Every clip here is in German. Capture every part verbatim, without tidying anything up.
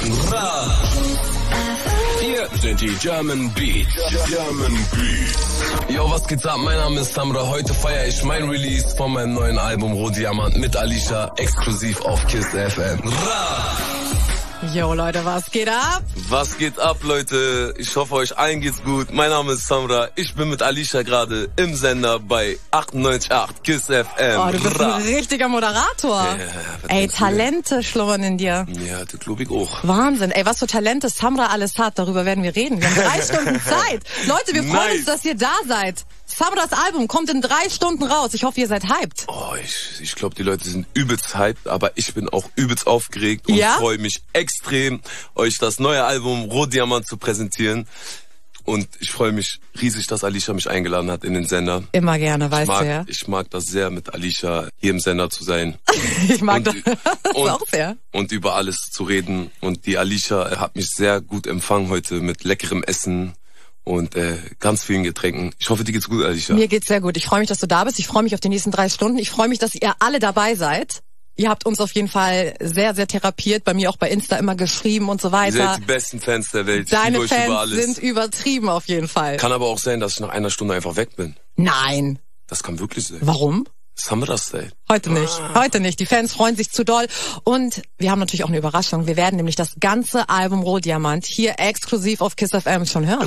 Hier sind die German Beats. German Beats. Yo, was geht's ab? Mein Name ist Samra. Heute feiere ich mein Release von meinem neuen Album Rohdiamant mit Alicia, exklusiv auf KISS F M. Yo Leute, was geht ab? Was geht ab, Leute? Ich hoffe, euch allen geht's gut. Mein Name ist Samra. Ich bin mit Alicia gerade im Sender bei achtundneunzig Komma acht KISS F M. Oh, du bist ein richtiger Moderator. Ja, ey, Talente schlummern in dir. Ja, das glaube ich auch. Wahnsinn. Ey, was für Talente Samra alles hat, darüber werden wir reden. Wir haben drei Stunden Zeit. Leute, wir freuen Nice. uns, dass ihr da seid. Samras Album kommt in drei Stunden raus. Ich hoffe, ihr seid hyped. Oh, ich, ich glaube, die Leute sind übelst hyped, aber ich bin auch übelst aufgeregt und Ja? freue mich extrem, euch das neue Album Rohdiamant zu präsentieren. Und ich freue mich riesig, dass Alicia mich eingeladen hat in den Sender. Immer gerne, Ich weißt mag, du ja. ich mag das sehr, mit Alicia hier im Sender zu sein. Ich mag und, das, das und, auch sehr. Und über alles zu reden. Und die Alicia hat mich sehr gut empfangen heute mit leckerem Essen und äh, ganz vielen Getränken. Ich hoffe, dir geht's gut, Alicia. Mir geht's sehr gut. Ich freue mich, dass du da bist. Ich freue mich auf die nächsten drei Stunden. Ich freue mich, dass ihr alle dabei seid. Ihr habt uns auf jeden Fall sehr, sehr therapiert. Bei mir auch bei Insta immer geschrieben und so Ihr weiter. seid die besten Fans der Welt. Ich Deine liebe euch über Fans alles. sind übertrieben auf jeden Fall. Kann aber auch sein, dass ich nach einer Stunde einfach weg bin. Nein. Das kann wirklich sein. Warum? Samra-Style. Heute nicht. Heute nicht. Die Fans freuen sich zu doll. Und wir haben natürlich auch eine Überraschung. Wir werden nämlich das ganze Album Rohdiamant hier exklusiv auf KISS F M schon hören.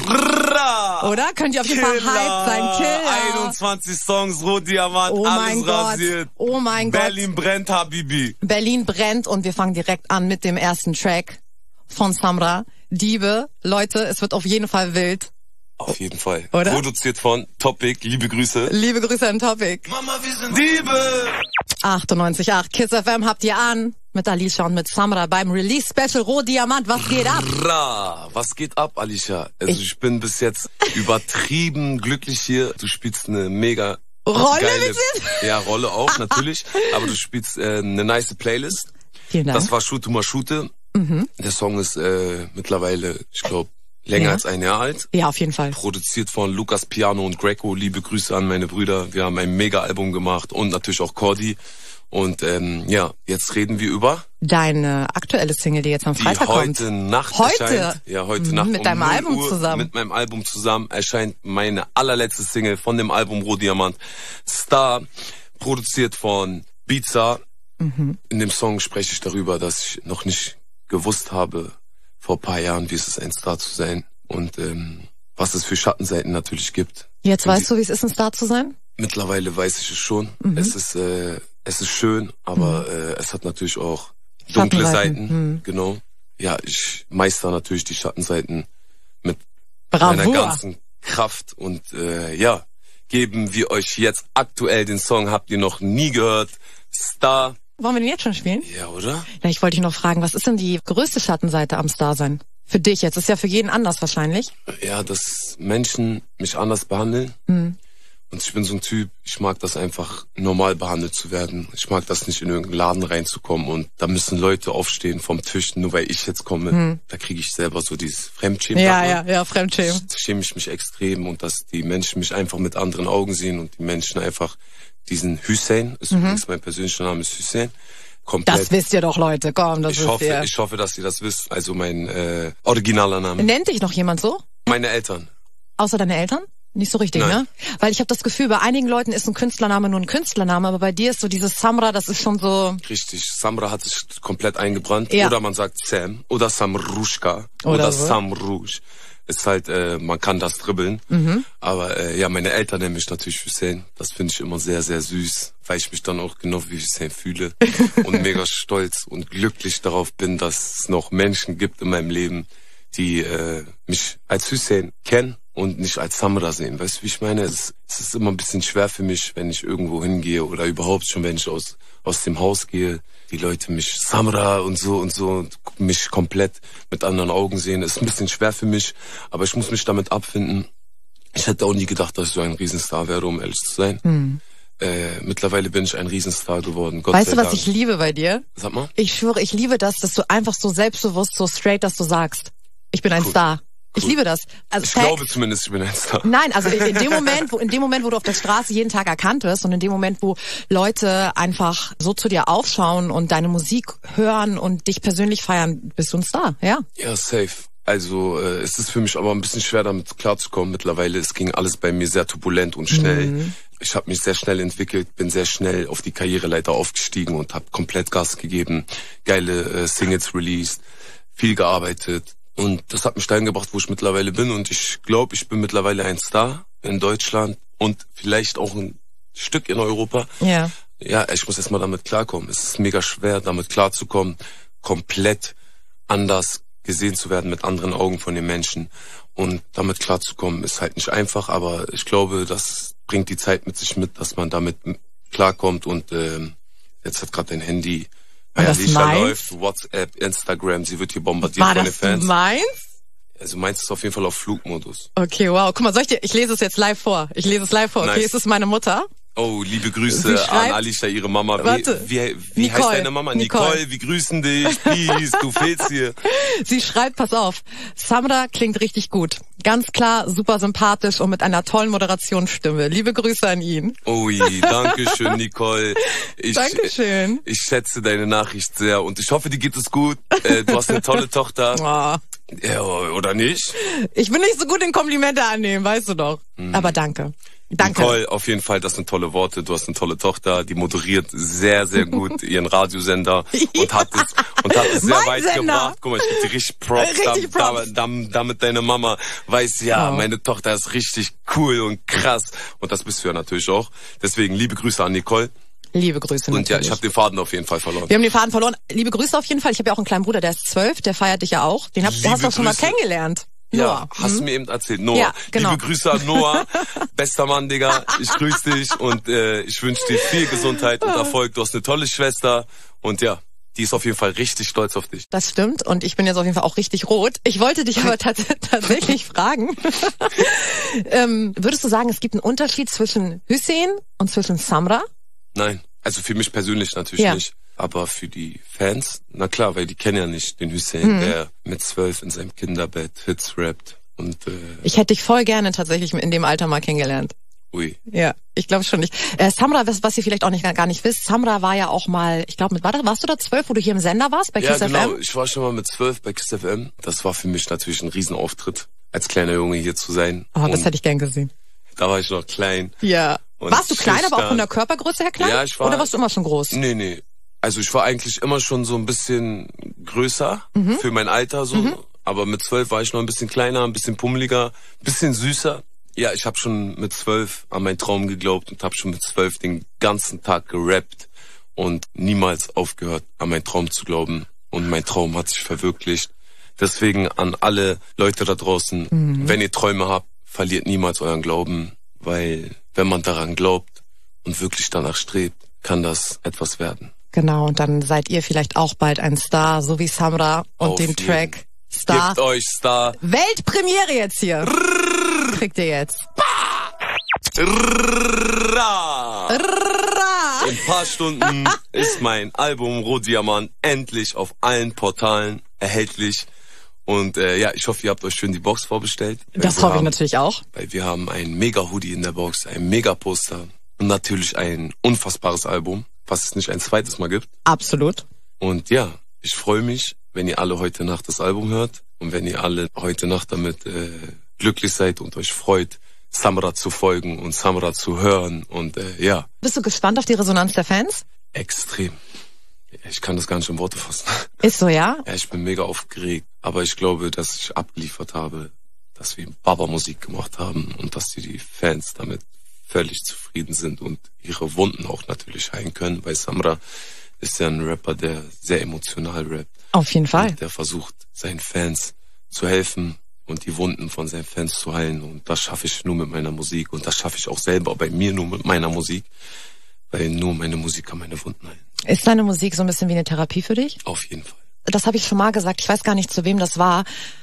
Oder? Könnt ihr auf jeden Fall hyped sein? Killer. einundzwanzig Songs, Rohdiamant, Oh mein alles Gott. rasiert. Oh mein Gott. Berlin brennt, Habibi. Berlin brennt und wir fangen direkt an mit dem ersten Track von Samra. Diebe. Leute, es wird auf jeden Fall wild. Auf jeden Fall. Oder? Produziert von Topic. Liebe Grüße. Liebe Grüße an Topic. Mama, wir sind Diebe. achtundneunzig Komma acht KISS F M habt ihr an. Mit Alicia und mit Samra beim Release-Special Rohdiamant. Was geht ab? Ra, was geht ab, Alicia? Also ich, ich bin bis jetzt übertrieben glücklich hier. Du spielst eine mega Rolle geile, bitte? ja, Rolle auch natürlich, aber du spielst äh, eine nice Playlist. Vielen Dank. Das war Shoote mal Shoote. Mhm. Der Song ist äh, mittlerweile, ich glaube, länger Ja. als ein Jahr alt. Ja, auf jeden Fall. Produziert von Lukas Piano und Greco. Liebe Grüße an meine Brüder. Wir haben ein Mega-Album gemacht und natürlich auch Cordy. Und ähm, ja, jetzt reden wir über Deine aktuelle Single, die jetzt am die Freitag heute kommt. Nacht Heute? erscheint. Ja, heute Mhm, Nacht mit um deinem null Album Uhr, zusammen. Mit meinem Album zusammen erscheint meine allerletzte Single von dem Album Rohdiamant. Star, produziert von Beatsa. Mhm. In dem Song spreche ich darüber, dass ich noch nicht gewusst habe vor ein paar Jahren, wie es ist, ein Star zu sein. Und ähm, was es für Schattenseiten natürlich gibt. Jetzt weißt du, wie es ist, ein Star zu sein? Mittlerweile weiß ich es schon. Mhm. Es ist äh, es ist schön, aber mhm. äh, es hat natürlich auch dunkle Schattenseiten. Seiten. Mhm. Genau. Ja, ich meister natürlich die Schattenseiten mit Bravo. meiner ganzen Kraft. Und äh, ja, geben wir euch jetzt aktuell den Song, habt ihr noch nie gehört, Star. Wollen wir den jetzt schon spielen? Ja, oder? Ja, ich wollte dich noch fragen, was ist denn die größte Schattenseite am Starsein? Für dich jetzt. Ist ja für jeden anders wahrscheinlich. Ja, dass Menschen mich anders behandeln. Mhm. Und ich bin so ein Typ, ich mag das einfach, normal behandelt zu werden. Ich mag das nicht, in irgendeinen Laden reinzukommen und da müssen Leute aufstehen vom Tisch, nur weil ich jetzt komme. Hm. Da kriege ich selber so dieses Fremdschämen. Ja, ja, ja, Fremdschämen. Da schäme ich mich extrem und dass die Menschen mich einfach mit anderen Augen sehen und die Menschen einfach diesen Hussein, ist mhm. übrigens mein persönlicher Name ist Hussein. Komplett. Das wisst ihr doch, Leute, komm, das ich wisst hoffe, ihr. Ich hoffe, dass ihr das wisst. Also mein äh, originaler Name. Nennt dich noch jemand so? Meine Eltern. Außer deine Eltern? Nicht so richtig, Nein. ne? Weil ich habe das Gefühl, bei einigen Leuten ist ein Künstlername nur ein Künstlername, aber bei dir ist so dieses Samra, das ist schon so... Richtig, Samra hat sich komplett eingebrannt. Ja. Oder man sagt Sam oder Samrushka oder, Oder so. Samrush. Ist halt, äh, man kann das dribbeln. Mhm. Aber äh, ja, meine Eltern nennen mich natürlich Hussein. Das finde ich immer sehr, sehr süß, weil ich mich dann auch genau wie Hussein fühle und mega stolz und glücklich darauf bin, dass es noch Menschen gibt in meinem Leben, die äh, mich als Hussein kennen und nicht als Samra sehen. Weißt du, wie ich meine? Es, es ist immer ein bisschen schwer für mich, wenn ich irgendwo hingehe oder überhaupt schon, wenn ich aus aus dem Haus gehe, die Leute mich Samra und so und so und mich komplett mit anderen Augen sehen. Ist ein bisschen schwer für mich, aber ich muss mich damit abfinden. Ich hätte auch nie gedacht, dass ich so ein Riesenstar wäre, um ehrlich zu sein. Hm. Äh, mittlerweile bin ich ein Riesenstar geworden. Gott weißt sei du, was Dank. ich liebe bei dir? Sag mal. Ich schwöre, ich liebe das, dass du einfach so selbstbewusst, so straight, dass du sagst, ich bin ein Cool. Star. Ich liebe das. Also ich Fact, glaube zumindest, ich bin ein Star. Nein, also in dem Moment, wo in dem Moment, wo du auf der Straße jeden Tag erkannt wirst und in dem Moment, wo Leute einfach so zu dir aufschauen und deine Musik hören und dich persönlich feiern, bist du ein Star, ja? Ja, safe. Also äh, es ist für mich aber ein bisschen schwer, damit klarzukommen mittlerweile. Es ging alles bei mir sehr turbulent und schnell. Mhm. Ich habe mich sehr schnell entwickelt, bin sehr schnell auf die Karriereleiter aufgestiegen und habe komplett Gas gegeben, geile äh, Singles released, viel gearbeitet. Und das hat mich dahin gebracht, wo ich mittlerweile bin. Und ich glaube, ich bin mittlerweile ein Star in Deutschland und vielleicht auch ein Stück in Europa. Ja. Ja, ich muss erstmal damit klarkommen. Es ist mega schwer, damit klarzukommen, komplett anders gesehen zu werden mit anderen Augen von den Menschen. Und damit klarzukommen ist halt nicht einfach, aber ich glaube, das bringt die Zeit mit sich mit, dass man damit klarkommt. Und ähm, jetzt hat gerade dein Handy bei Alicia läuft, WhatsApp, Instagram, sie wird hier bombardiert War von den Fans. Das meins? Also meins ist auf jeden Fall auf Flugmodus. Okay, wow. Guck mal, soll ich dir, ich lese es jetzt live vor. Ich lese es live vor. Okay, Nice. es ist meine Mutter. Oh, liebe Grüße schreibt, an Alicia, ihre Mama. Wie, warte, wie, wie Nicole, heißt deine Mama? Nicole. Nicole, wir grüßen dich. Peace, du fehlst hier. Sie schreibt, pass auf, Samra klingt richtig gut. Ganz klar, super sympathisch und mit einer tollen Moderationsstimme. Liebe Grüße an ihn. Ui, danke schön, Nicole. Ich, Dankeschön. Ich schätze deine Nachricht sehr und ich hoffe, dir geht es gut. Äh, du hast eine tolle Tochter. Oh. Ja, oder nicht? Ich bin nicht so gut in Komplimente annehmen, weißt du doch. Mhm. Aber danke. Danke. Nicole, auf jeden Fall, das sind tolle Worte. Du hast eine tolle Tochter, die moderiert sehr, sehr gut ihren Radiosender und hat es und hat es sehr Mein weit Sender. gebracht. Guck mal, ich gebe dir richtig Props, Richtig da, Props. Da, da, damit deine Mama weiß, ja, Oh. meine Tochter ist richtig cool und krass. Und das bist du ja natürlich auch. Deswegen liebe Grüße an Nicole. Liebe Grüße Und natürlich. ja, ich habe den Faden auf jeden Fall verloren. Wir haben den Faden verloren. Liebe Grüße auf jeden Fall. Ich habe ja auch einen kleinen Bruder, der ist zwölf, der feiert dich ja auch. Den hab, Liebe hast du auch schon mal Grüße. kennengelernt. Ja, Noah. hast Mhm. du mir eben erzählt. Noah, Ja, genau. liebe Grüße an Noah. Bester Mann, Digga. Ich grüße dich und äh, ich wünsche dir viel Gesundheit und Erfolg. Du hast eine tolle Schwester und ja, die ist auf jeden Fall richtig stolz auf dich. Das stimmt und ich bin jetzt auf jeden Fall auch richtig rot. Ich wollte dich aber tats tatsächlich fragen. ähm, würdest du sagen, es gibt einen Unterschied zwischen Hüseyin und zwischen Samra? Nein, also für mich persönlich natürlich Ja. nicht. Aber für die Fans, na klar, weil die kennen ja nicht den Hüseyin, Mhm. der mit zwölf in seinem Kinderbett Hits rappt. Und äh, Ich hätte dich voll gerne tatsächlich in dem Alter mal kennengelernt. ui. Ja, ich glaube schon nicht. Äh, Samra, was, was ihr vielleicht auch nicht gar nicht wisst, Samra war ja auch mal, ich glaube, mit war das, warst du da zwölf, wo du hier im Sender warst bei Ja, Kiss genau. F M? Ich war schon mal mit zwölf bei Kiss F M. Das war für mich natürlich ein Riesenauftritt, als kleiner Junge hier zu sein. Oh, das Und hätte ich gern gesehen. da war ich noch klein. Ja. Und Warst du klein, aber auch schüchtern. von der Körpergröße her klein? Ja, ich war- Oder warst du immer schon groß? Nee, nee. Also ich war eigentlich immer schon so ein bisschen größer Mhm. für mein Alter so. Mhm. Aber mit zwölf war ich noch ein bisschen kleiner, ein bisschen pummeliger, ein bisschen süßer. Ja, ich habe schon mit zwölf an meinen Traum geglaubt und habe schon mit zwölf den ganzen Tag gerappt und niemals aufgehört, an meinen Traum zu glauben. Und mein Traum hat sich verwirklicht. Deswegen an alle Leute da draußen, mhm. wenn ihr Träume habt, verliert niemals euren Glauben. Weil wenn man daran glaubt und wirklich danach strebt, kann das etwas werden. Genau, und dann seid ihr vielleicht auch bald ein Star, so wie Samra und Auf den jeden. Track Star. Gebt euch Star. Weltpremiere jetzt hier. Kriegt ihr jetzt. Ra. In ein paar Stunden ist mein Album Rohdiamant endlich auf allen Portalen erhältlich. Und äh, ja, ich hoffe, ihr habt euch schön die Box vorbestellt. Das hoffe ich natürlich auch. Weil wir haben ein Mega-Hoodie in der Box, ein Mega-Poster und natürlich ein unfassbares Album, was es nicht ein zweites Mal gibt. Absolut. Und ja, ich freue mich, wenn ihr alle heute Nacht das Album hört und wenn ihr alle heute Nacht damit äh, glücklich seid und euch freut, Samra zu folgen und Samra zu hören und äh, ja. Bist du gespannt auf die Resonanz der Fans? Extrem. Ich kann das gar nicht in Worte fassen. Ist so, ja? Ja, ich bin mega aufgeregt, aber ich glaube, dass ich abgeliefert habe, dass wir Baba-Musik gemacht haben und dass die, die Fans damit völlig zufrieden sind und ihre Wunden auch natürlich heilen können, weil Samra ist ja ein Rapper, der sehr emotional rappt. Auf jeden Fall. Und der versucht, seinen Fans zu helfen und die Wunden von seinen Fans zu heilen. Und das schaffe ich nur mit meiner Musik. Und das schaffe ich auch selber bei mir nur mit meiner Musik, weil nur meine Musik kann meine Wunden heilen. Ist deine Musik so ein bisschen wie eine Therapie für dich? Auf jeden Fall. Das habe ich schon mal gesagt. Ich weiß gar nicht, zu wem das war.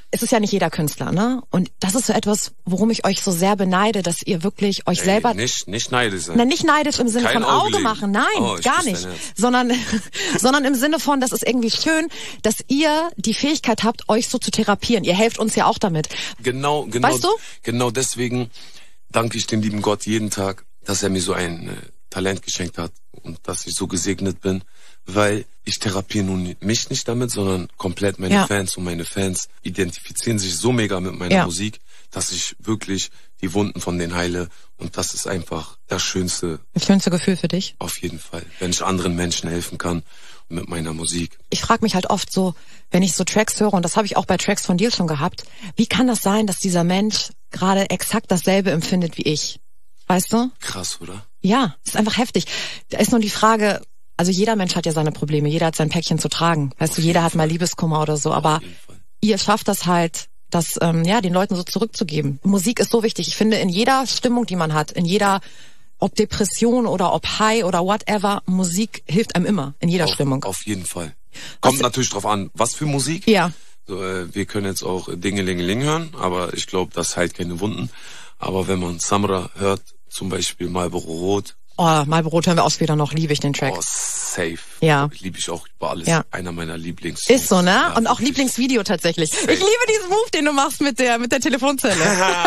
es ist ja nicht jeder Künstler, ne? Und das ist so etwas, worum ich euch so sehr beneide, dass ihr wirklich euch Ey, selber... Nicht, nicht neidisch sein. Na, nicht neidisch im Sinne Kein von Auge legen. machen, nein, oh, gar nicht. Sondern, sondern im Sinne von, das ist irgendwie schön, dass ihr die Fähigkeit habt, euch so zu therapieren. Ihr helft uns ja auch damit. Genau, genau. Weißt du? Genau deswegen danke ich dem lieben Gott jeden Tag, dass er mir so ein äh, Talent geschenkt hat und dass ich so gesegnet bin, weil ich therapiere nun mich nicht damit, sondern komplett meine ja. Fans, und meine Fans identifizieren sich so mega mit meiner ja. Musik, dass ich wirklich die Wunden von denen heile, und das ist einfach das Schönste. Das schönste Gefühl für dich? Auf jeden Fall, wenn ich anderen Menschen helfen kann mit meiner Musik. Ich frage mich halt oft so, wenn ich so Tracks höre, und das habe ich auch bei Tracks von dir schon gehabt, wie kann das sein, dass dieser Mensch gerade exakt dasselbe empfindet wie ich? Weißt du? Krass, oder? Ja, ist einfach heftig. Da ist nur die Frage, also jeder Mensch hat ja seine Probleme, jeder hat sein Päckchen zu tragen. Weißt du, jeder hat mal Liebeskummer oder so, aber ihr schafft das halt, das ähm, ja den Leuten so zurückzugeben. Musik ist so wichtig. Ich finde, in jeder Stimmung, die man hat, in jeder, ob Depression oder ob High oder whatever, Musik hilft einem immer, in jeder auf, Stimmung. Auf jeden Fall. Kommt was, natürlich drauf an, was für Musik. Ja. So, äh, wir können jetzt auch Dingelingeling hören, aber ich glaube, das heilt keine Wunden. Aber wenn man Samra hört, zum Beispiel Marlboro Rot. Oh, Marlboro Rot hören wir auch später noch, liebe ich den Track. Oh, safe. Ja. Liebe ich auch über alles. Ja. Einer meiner Lieblings. Ist so, ne? Ja, und auch wirklich. Lieblingsvideo tatsächlich. Safe. Ich liebe diesen Move, den du machst mit der mit der Telefonzelle.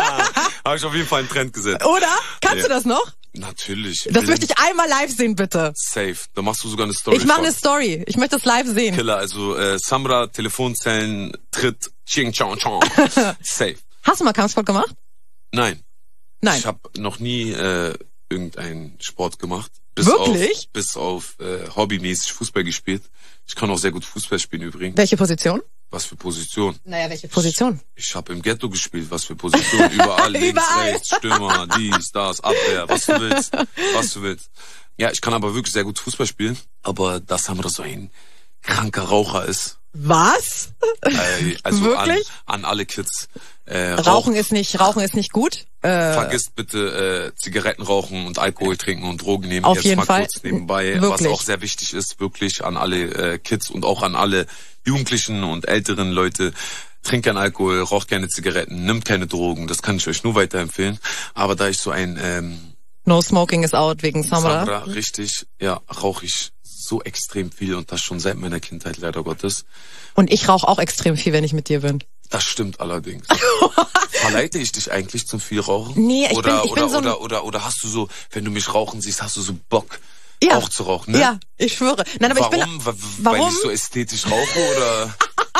Habe ich auf jeden Fall einen Trend gesetzt. Oder? Kannst ja. du das noch? Natürlich. Das möchte ich einmal live sehen, bitte. Safe. Da machst du sogar eine Story. Ich mache eine Story. Ich möchte das live sehen. Killer, also äh, Samra, Telefonzellen, Tritt, Ching Chong Chong. Safe. Hast du mal Kampfsport gemacht? Nein. Nein. Ich habe noch nie äh, irgendeinen Sport gemacht. Bis Wirklich? Auf, bis auf äh, hobbymäßig Fußball gespielt. Ich kann auch sehr gut Fußball spielen übrigens. Welche Position? Was für Position? Naja, welche Position? Ich, ich habe im Ghetto gespielt. Was für Position? Überall, links, Überall. rechts, Stürmer, dies, das, Abwehr, was du willst. Was du willst. Ja, ich kann aber wirklich sehr gut Fußball spielen. Aber dass Samra so ein kranker Raucher ist. Was? Äh, also Wirklich? An, an alle Kids. Äh, Rauchen Rauch, ist nicht, Rauchen ist nicht gut. Äh, vergisst bitte äh, Zigaretten rauchen und Alkohol trinken und Drogen nehmen. Auf Jetzt jeden mal Fall. kurz nebenbei, Wirklich. was auch sehr wichtig ist, wirklich an alle äh, Kids und auch an alle Jugendlichen und älteren Leute. Trinkt kein Alkohol, raucht keine Zigaretten, nimmt keine Drogen. Das kann ich euch nur weiterempfehlen. Aber da ich so ein ähm, No Smoking is out wegen Samra. Samra, richtig, ja, rauche ich so extrem viel, und das schon seit meiner Kindheit, leider Gottes. Und ich rauche auch extrem viel, wenn ich mit dir bin. Das stimmt allerdings. Verleite ich dich eigentlich zum viel Rauchen? Nee, ich oder, bin, ich oder, bin so ein... oder, oder, oder hast du so, wenn du mich rauchen siehst, hast du so Bock, ja. auch zu rauchen, ne? Ja, ich schwöre. Nein, aber warum? ich bin, Weil warum? ich so ästhetisch rauche, oder?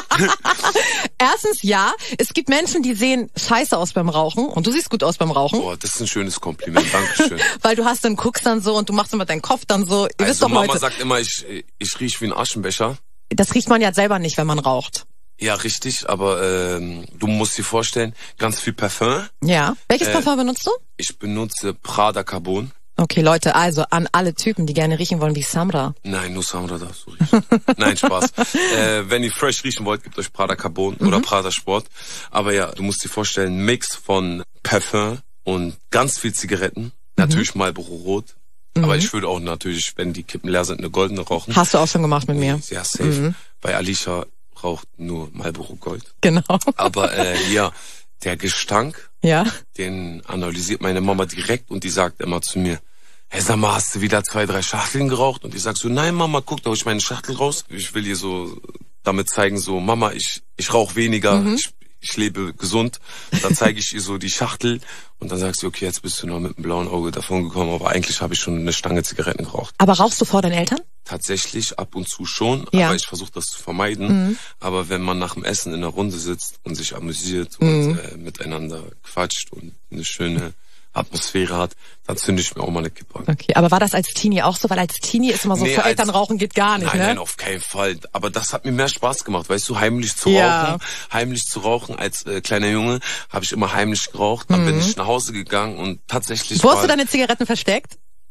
Erstens ja, es gibt Menschen, die sehen scheiße aus beim Rauchen, und du siehst gut aus beim Rauchen. Boah, das ist ein schönes Kompliment, Dankeschön. Weil du hast dann, guckst dann so und du machst immer deinen Kopf dann so. Ihr Also wisst doch, Mama Leute, sagt immer, ich, ich riech wie ein Aschenbecher. das riecht man ja selber nicht, wenn man raucht. Ja, richtig, aber ähm, du musst dir vorstellen, ganz viel Parfum. Ja. Welches Äh, Parfum benutzt du? Ich benutze Prada Carbon. Okay, Leute, also an alle Typen, die gerne riechen wollen wie Samra. Nein, nur Samra darfst du riechen. Nein, Spaß. äh, wenn ihr fresh riechen wollt, gebt euch Prada Carbon mhm. oder Prada Sport. Aber ja, du musst dir vorstellen, Mix von Parfum und ganz viel Zigaretten. Mhm. Natürlich Marlboro Rot. Mhm. Aber ich würde auch natürlich, wenn die Kippen leer sind, eine goldene rauchen. Hast du auch schon gemacht mit mir. Ja, safe. Mhm. Bei Alicia raucht nur Marlboro Gold. Genau. Aber äh, ja, der Gestank, ja, den analysiert meine Mama direkt, und die sagt immer zu mir, hey, sag mal, hast du wieder zwei, drei Schachteln geraucht? Und ich sag so, nein, Mama, guck, da hol ich meine Schachtel raus. Ich will ihr so damit zeigen, so, Mama, ich ich rauche weniger, mhm. ich, ich lebe gesund. Dann zeige ich ihr so die Schachtel, und dann sagt sie, okay, jetzt bist du noch mit einem blauen Auge davon gekommen, aber eigentlich habe ich schon eine Stange Zigaretten geraucht. Aber rauchst du vor deinen Eltern? Tatsächlich ab und zu schon, ja. aber ich versuche das zu vermeiden. Mhm. Aber wenn man nach dem Essen in der Runde sitzt und sich amüsiert mhm. und äh, miteinander quatscht und eine schöne Atmosphäre hat, dann zünde ich mir auch mal eine Kippe an. Okay, aber war das als Teenie auch so? Weil als Teenie ist immer so, nee, vor als, Eltern rauchen geht gar nicht, nein, ne? Nein, auf keinen Fall. Aber das hat mir mehr Spaß gemacht, weißt du, heimlich zu ja. rauchen. Heimlich zu rauchen als äh, kleiner Junge habe ich immer heimlich geraucht. Dann mhm. bin ich nach Hause gegangen und tatsächlich... Wo hast du deine Zigaretten versteckt?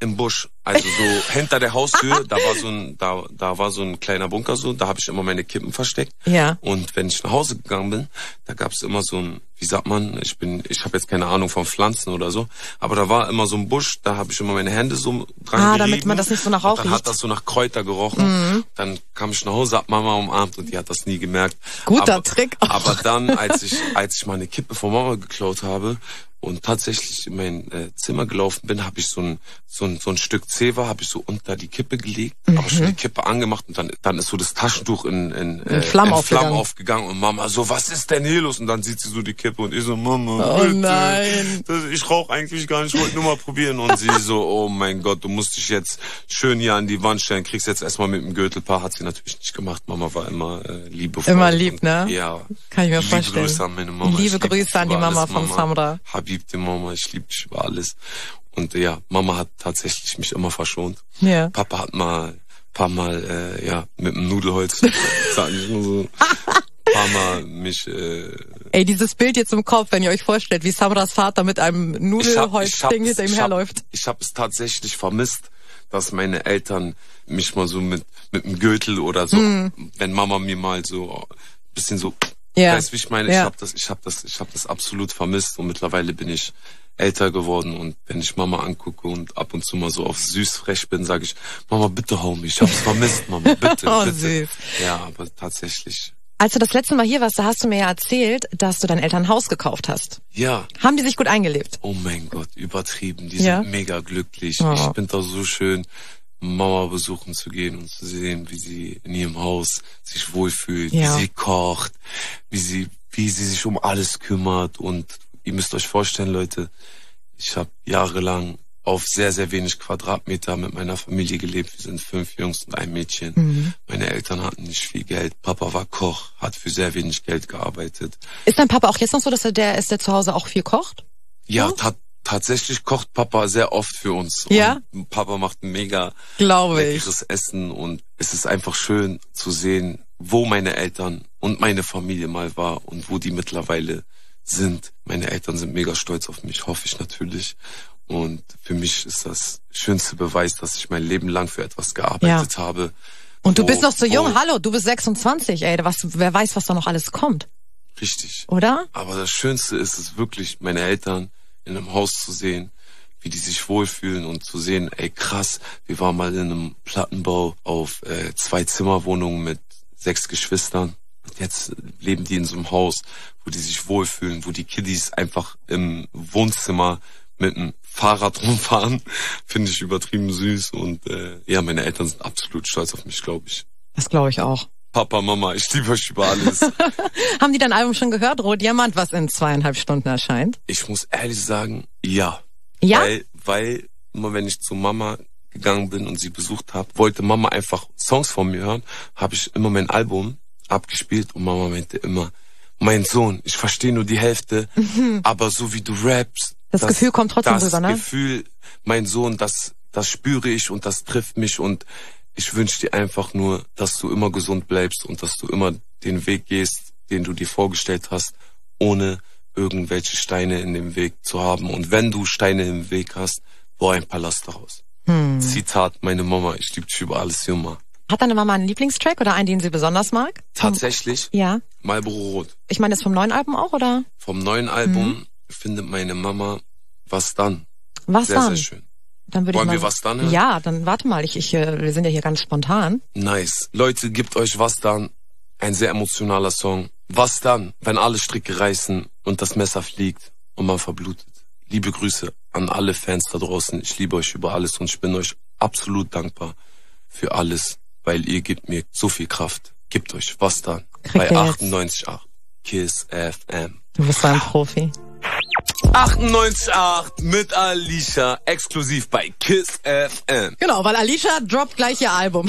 im Busch, also so hinter der Haustür, da war so ein, da, da war so ein kleiner Bunker so, da habe ich immer meine Kippen versteckt. Ja. Und wenn ich nach Hause gegangen bin, da gab's immer so ein, wie sagt man, ich bin, ich habe jetzt keine Ahnung von Pflanzen oder so, aber da war immer so ein Busch, da habe ich immer meine Hände so dran Ah, gerieben, damit man das nicht so nach Rauch dann riecht. hat das so nach Kräuter gerochen. Mhm. Dann kam ich nach Hause, hab Mama umarmt und die hat das nie gemerkt. Guter aber, Trick. Aber dann, als ich, als ich meine Kippe von Mama geklaut habe und tatsächlich in mein äh, Zimmer gelaufen bin, habe ich so ein so ein so ein Stück Zewa habe ich so unter die Kippe gelegt, mhm. aber schon die Kippe angemacht und dann dann ist so das Taschentuch in in, äh, in Flammen, in aufgegangen. Flammen aufgegangen und Mama so, was ist denn hier los? Und dann sieht sie so die Kippe und ich so, Mama, oh bitte, nein, das, ich rauche eigentlich gar nicht, ich wollte nur mal probieren. Und sie so, oh mein Gott, du musst dich jetzt schön hier an die Wand stellen, kriegst jetzt erstmal mit dem Gürtelpaar. Hat sie natürlich nicht gemacht. Mama war immer äh, liebevoll. Immer lieb, und, ne? Ja. Kann ich mir Liebe vorstellen. Grüße an meine Mama. Liebe Ich lieb Grüße an die Mama alles, von Mama. Samra. Habib, die Mama, ich liebe dich über alles. Und äh, ja, Mama hat tatsächlich mich immer verschont. Ja. Papa hat mal paar Mal äh, ja mit dem Nudelholz, sag ich nur so, paar Mal mich. Äh, Ey, dieses Bild jetzt im Kopf, wenn ihr euch vorstellt, wie Samras Vater mit einem Nudelholzding hinter ihm herläuft. Ich habe es tatsächlich vermisst, dass meine Eltern mich mal so mit mit dem Gürtel oder so, mm. wenn Mama mir mal so ein bisschen so, ja. weißt wie ich meine, ja. ich habe das, ich habe das, ich habe das absolut vermisst und mittlerweile bin ich älter geworden und wenn ich Mama angucke und ab und zu mal so auf süß frech bin, sage ich, Mama, bitte hau mich, ich hab's vermisst, Mama, bitte, oh, bitte. Süß. Ja, aber tatsächlich. Als du das letzte Mal hier warst, da hast du mir ja erzählt, dass du deinen Eltern ein Haus gekauft hast. Ja. Haben die sich gut eingelebt? Oh mein Gott, übertrieben, die ja? sind mega glücklich. Oh. Ich finde das so schön, Mama besuchen zu gehen und zu sehen, wie sie in ihrem Haus sich wohlfühlt, ja. wie sie kocht, wie sie, wie sie sich um alles kümmert. Und ihr müsst euch vorstellen, Leute, ich habe jahrelang auf sehr, sehr wenig Quadratmeter mit meiner Familie gelebt. Wir sind fünf Jungs und ein Mädchen. Mhm. Meine Eltern hatten nicht viel Geld. Papa war Koch, hat für sehr wenig Geld gearbeitet. Ist dein Papa auch jetzt noch so, dass er der ist, der zu Hause auch viel kocht? Ja, oh? ta- tatsächlich kocht Papa sehr oft für uns. Ja? Und Papa macht ein mega Glaube leckeres ich. Essen und es ist einfach schön zu sehen, wo meine Eltern und meine Familie mal war und wo die mittlerweile sind. Meine Eltern sind mega stolz auf mich, hoffe ich natürlich. Und für mich ist das schönste Beweis, dass ich mein Leben lang für etwas gearbeitet ja. habe. Und du wo, bist noch so jung, hallo, du bist sechsundzwanzig, ey, was, wer weiß, was da noch alles kommt. Richtig. Oder? Aber das Schönste ist es wirklich, meine Eltern in einem Haus zu sehen, wie die sich wohlfühlen und zu sehen, ey krass, wir waren mal in einem Plattenbau auf äh, zwei Zimmerwohnungen mit sechs Geschwistern. Und jetzt leben die in so einem Haus, wo die sich wohlfühlen, wo die Kiddies einfach im Wohnzimmer mit dem Fahrrad rumfahren. Finde ich übertrieben süß. Und äh, ja, meine Eltern sind absolut stolz auf mich, glaube ich. Das glaube ich auch. Papa, Mama, ich liebe euch über alles. Haben die dein Album schon gehört, Rohdiamant, was in zweieinhalb Stunden erscheint? Ich muss ehrlich sagen, ja. Ja? Weil, weil immer wenn ich zu Mama gegangen bin und sie besucht habe, wollte Mama einfach Songs von mir hören, habe ich immer mein Album abgespielt und Mama meinte immer, mein Sohn, ich verstehe nur die Hälfte, mhm. aber so wie du rappst, das, das Gefühl kommt trotzdem rüber, ne? Das Gefühl, mein Sohn, das, das spüre ich und das trifft mich und ich wünsche dir einfach nur, dass du immer gesund bleibst und dass du immer den Weg gehst, den du dir vorgestellt hast, ohne irgendwelche Steine in dem Weg zu haben. Und wenn du Steine im Weg hast, bau ein Palast daraus. Hm. Zitat, meine Mama, ich liebe dich über alles, Junge. Hat deine Mama einen Lieblingstrack oder einen, den sie besonders mag? Tatsächlich? Ja. Marlboro Rot. Ich meine, das vom neuen Album auch, oder? Vom neuen Album mhm. findet meine Mama Was dann? Was sehr, dann? Sehr, sehr schön. Dann würde Wollen ich mal, wir Was dann hören? Ja, dann warte mal, ich, ich, wir sind ja hier ganz spontan. Nice. Leute, gebt euch Was dann. Ein sehr emotionaler Song. Was dann, wenn alle Stricke reißen und das Messer fliegt und man verblutet? Liebe Grüße an alle Fans da draußen. Ich liebe euch über alles und ich bin euch absolut dankbar für alles, weil ihr gebt mir so viel Kraft. Gebt euch Was dann. Kriegt bei achtundneunzig Komma acht. Kiss F M. Du bist so ein Profi. achtundneunzig Komma acht mit Alicia, exklusiv bei Kiss F M. Genau, weil Alicia droppt gleich ihr Album.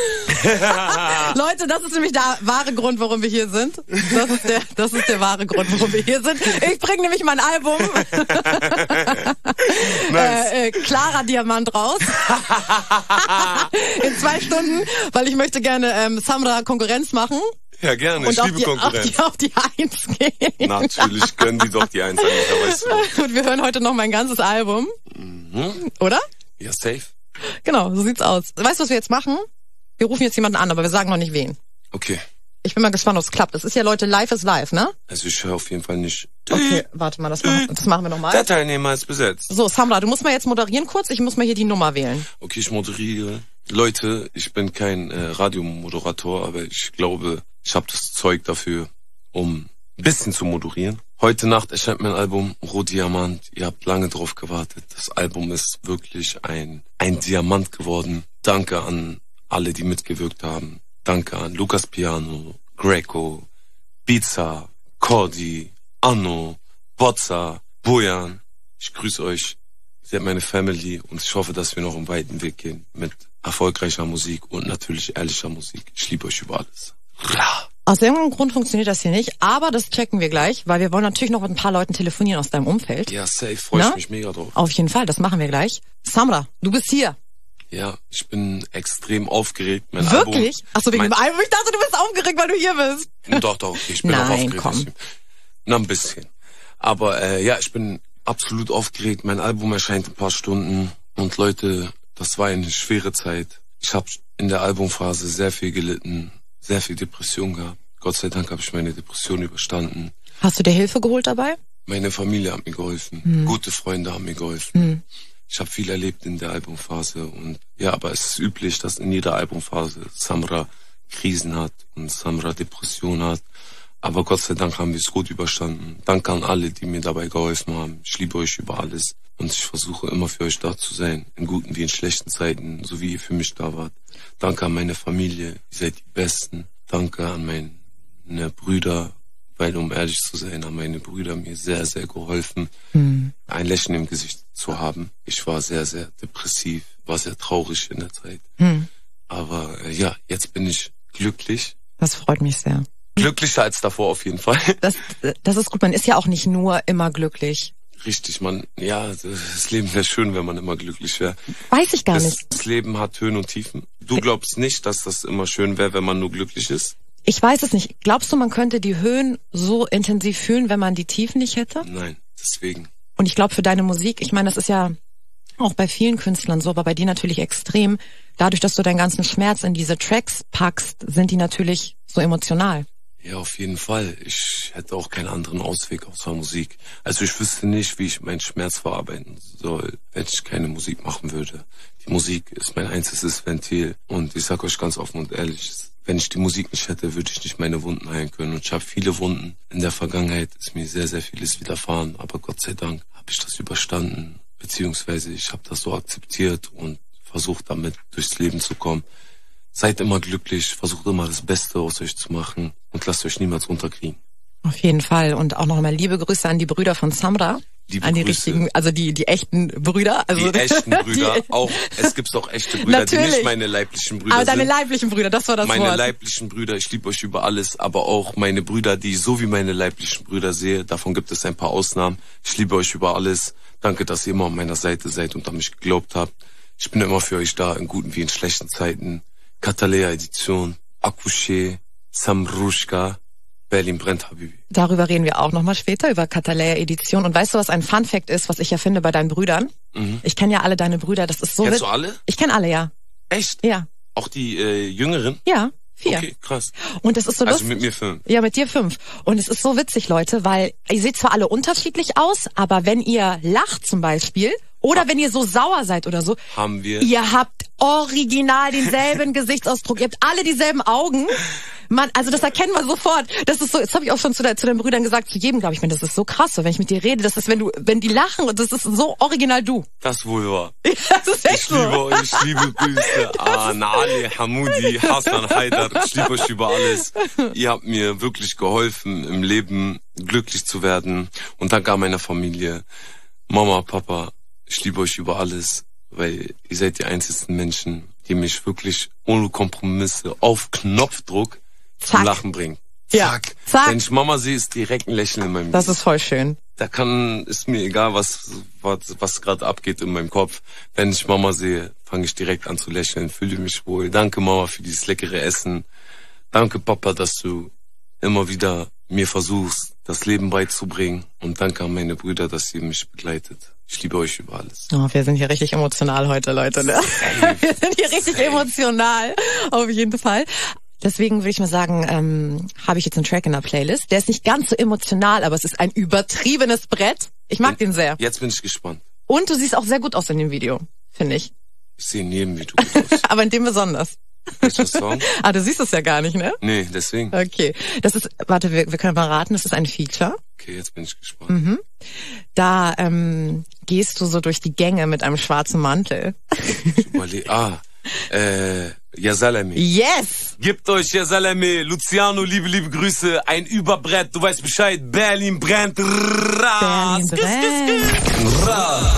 Leute, das ist nämlich der wahre Grund, warum wir hier sind. Das ist der, das ist der wahre Grund, warum wir hier sind. Ich bringe nämlich mein Album nice. äh, äh, Clara Diamant raus. In zwei Stunden, weil ich möchte gerne ähm, Samra Konkurrenz machen. Ja, gerne. Und ich liebe die, Konkurrenz. Auf die, auf die Eins gehen. Natürlich können die doch die Eins sein, weißt du. Und wir hören heute noch mein ganzes Album. Mhm. Oder? Ja, safe. Genau, so sieht's aus. Weißt du, was wir jetzt machen? Wir rufen jetzt jemanden an, aber wir sagen noch nicht wen. Okay. Ich bin mal gespannt, ob es klappt. Es ist ja, Leute, live ist live, ne? Also ich höre auf jeden Fall nicht. Okay, warte mal, das machen, das machen wir nochmal. Der Teilnehmer ist besetzt. So, Samra, du musst mal jetzt moderieren kurz. Ich muss mal hier die Nummer wählen. Okay, ich moderiere. Leute, ich bin kein äh, Radiomoderator, aber ich glaube, ich habe das Zeug dafür, um ein bisschen zu moderieren. Heute Nacht erscheint mein Album Rohdiamant. Ihr habt lange drauf gewartet. Das Album ist wirklich ein, ein Diamant geworden. Danke an alle, die mitgewirkt haben. Danke an Lukas Piano, Greco, Pizza, Cordi, Anno, Bozza, Bojan. Ich grüße euch. Ihr seid meine Family und ich hoffe, dass wir noch einen weiten Weg gehen mit erfolgreicher Musik und natürlich ehrlicher Musik. Ich liebe euch über alles. Aus irgendeinem Grund funktioniert das hier nicht, aber das checken wir gleich, weil wir wollen natürlich noch mit ein paar Leuten telefonieren aus deinem Umfeld. Ja, safe, freue ich mich mega drauf. Auf jeden Fall, das machen wir gleich. Samra, du bist hier. Ja, ich bin extrem aufgeregt. Mein Wirklich? Album, Achso, wegen mein, dem Album. Ich dachte, du bist aufgeregt, weil du hier bist. Doch, doch, okay, ich bin Nein, auch aufgeregt. Komm. Na, ein bisschen. Aber äh, ja, ich bin absolut aufgeregt. Mein Album erscheint in ein paar Stunden. Und Leute, das war eine schwere Zeit. Ich habe in der Albumphase sehr viel gelitten, sehr viel Depression gehabt. Gott sei Dank habe ich meine Depression überstanden. Hast du dir Hilfe geholt dabei? Meine Familie hat mir geholfen. Hm. Gute Freunde haben mir geholfen. Hm. Ich habe viel erlebt in der Albumphase und ja, aber es ist üblich, dass in jeder Albumphase Samra Krisen hat und Samra Depression hat. Aber Gott sei Dank haben wir es gut überstanden. Danke an alle, die mir dabei geholfen haben. Ich liebe euch über alles und ich versuche immer für euch da zu sein, in guten wie in schlechten Zeiten, so wie ihr für mich da wart. Danke an meine Familie, ihr seid die Besten. Danke an meine Brüder, weil um ehrlich zu sein, haben meine Brüder mir sehr, sehr geholfen, hm. ein Lächeln im Gesicht zu haben. Ich war sehr, sehr depressiv, war sehr traurig in der Zeit. Hm. Aber äh, ja, jetzt bin ich glücklich. Das freut mich sehr. Glücklicher als davor auf jeden Fall. Das, das ist gut, man ist ja auch nicht nur immer glücklich. Richtig, man, ja, das Leben wäre schön, wenn man immer glücklich wäre. Weiß ich gar das, nicht. Das Leben hat Höhen und Tiefen. Du glaubst nicht, dass das immer schön wäre, wenn man nur glücklich ist? Ich weiß es nicht. Glaubst du, man könnte die Höhen so intensiv fühlen, wenn man die Tiefen nicht hätte? Nein, deswegen. Und ich glaube, für deine Musik, ich meine, das ist ja auch bei vielen Künstlern so, aber bei dir natürlich extrem. Dadurch, dass du deinen ganzen Schmerz in diese Tracks packst, sind die natürlich so emotional. Ja, auf jeden Fall. Ich hätte auch keinen anderen Ausweg außer Musik. Also ich wüsste nicht, wie ich meinen Schmerz verarbeiten soll, wenn ich keine Musik machen würde. Die Musik ist mein einziges Ventil und ich sag euch ganz offen und ehrlich, wenn ich die Musik nicht hätte, würde ich nicht meine Wunden heilen können. Und ich habe viele Wunden. In der Vergangenheit ist mir sehr, sehr vieles widerfahren. Aber Gott sei Dank habe ich das überstanden. Beziehungsweise ich habe das so akzeptiert und versucht damit durchs Leben zu kommen. Seid immer glücklich, versucht immer das Beste aus euch zu machen und lasst euch niemals runterkriegen. Auf jeden Fall. Und auch nochmal liebe Grüße an die Brüder von Samra. Liebe an die Grüße. richtigen, also die die echten Brüder. Also die echten Brüder, die, auch es gibt auch echte Brüder, natürlich. Die nicht meine leiblichen Brüder aber sind. deine leiblichen Brüder, das war das meine Wort. Meine leiblichen Brüder, ich liebe euch über alles, aber auch meine Brüder, die ich so wie meine leiblichen Brüder sehe, davon gibt es ein paar Ausnahmen. Ich liebe euch über alles. Danke, dass ihr immer an meiner Seite seid und an mich geglaubt habt. Ich bin immer für euch da, in guten wie in schlechten Zeiten. Katalea Edition, Akushe, Samrushka, Berlin brennt, Habibi. Darüber reden wir auch nochmal später, über Katalea Edition. Und weißt du, was ein Fun-Fact ist, was ich ja finde bei deinen Brüdern? Mhm. Ich kenne ja alle deine Brüder, das ist so... Kennst du alle? Ich kenne alle, ja. Echt? Ja. Auch die äh, Jüngeren? Ja, vier. Okay, krass. Und es ist so also lustig. mit mir fünf. Ja, mit dir fünf. Und es ist so witzig, Leute, weil ihr seht zwar alle unterschiedlich aus, aber wenn ihr lacht zum Beispiel... Oder ha- wenn ihr so sauer seid oder so, haben wir. Ihr habt original denselben Gesichtsausdruck, ihr habt alle dieselben Augen. Man, also das erkennt man sofort. Das ist so, jetzt habe ich auch schon zu, der, zu den Brüdern gesagt, zu jedem, glaube ich, das ist so krass, so, wenn ich mit dir rede, das ist, wenn du, wenn die lachen, und das ist so original du. Das wohl wahr. Das ist echt ich so. Liebe euch, ich liebe Grüße an Ali, Hamoudi, Hassan, Haidar. Ich liebe euch über alles. Ihr habt mir wirklich geholfen, im Leben glücklich zu werden. Und danke an meiner Familie, Mama, Papa. Ich liebe euch über alles, weil ihr seid die einzigen Menschen, die mich wirklich ohne Kompromisse auf Knopfdruck Zack. zum Lachen bringen. Ja. Zack. Zack. Wenn ich Mama sehe, ist direkt ein Lächeln in meinem Gesicht. Das ist voll schön. Da kann, ist mir egal, was, was, was gerade abgeht in meinem Kopf. Wenn ich Mama sehe, fange ich direkt an zu lächeln, fühle mich wohl. Danke Mama für dieses leckere Essen. Danke Papa, dass du immer wieder mir versuchst, das Leben beizubringen. Und danke an meine Brüder, dass ihr mich begleitet. Ich liebe euch über alles. Oh, wir sind hier richtig emotional heute, Leute. Ne? Wir sind hier richtig Safe. emotional, auf jeden Fall. Deswegen würde ich mal sagen, ähm, habe ich jetzt einen Track in der Playlist. Der ist nicht ganz so emotional, aber es ist ein übertriebenes Brett. Ich mag Und den sehr. Jetzt bin ich gespannt. Und du siehst auch sehr gut aus in dem Video, finde ich. Ich sehe in jedem Video gut aus. Aber in dem besonders. Welcher Song? Ah, du siehst es ja gar nicht, ne? Nee, deswegen. Okay. Das ist, warte, wir, wir können mal raten, das ist ein Feature. Okay, jetzt bin ich gespannt. Mhm. Da ähm, gehst du so durch die Gänge mit einem schwarzen Mantel. Ich überlege, ah, äh, Yasalami. Yes! Gebt euch Yasalami, Luciano, liebe, liebe Grüße, ein Überbrett, du weißt Bescheid, Berlin brennt, Ra, Berlin brennt. Ra.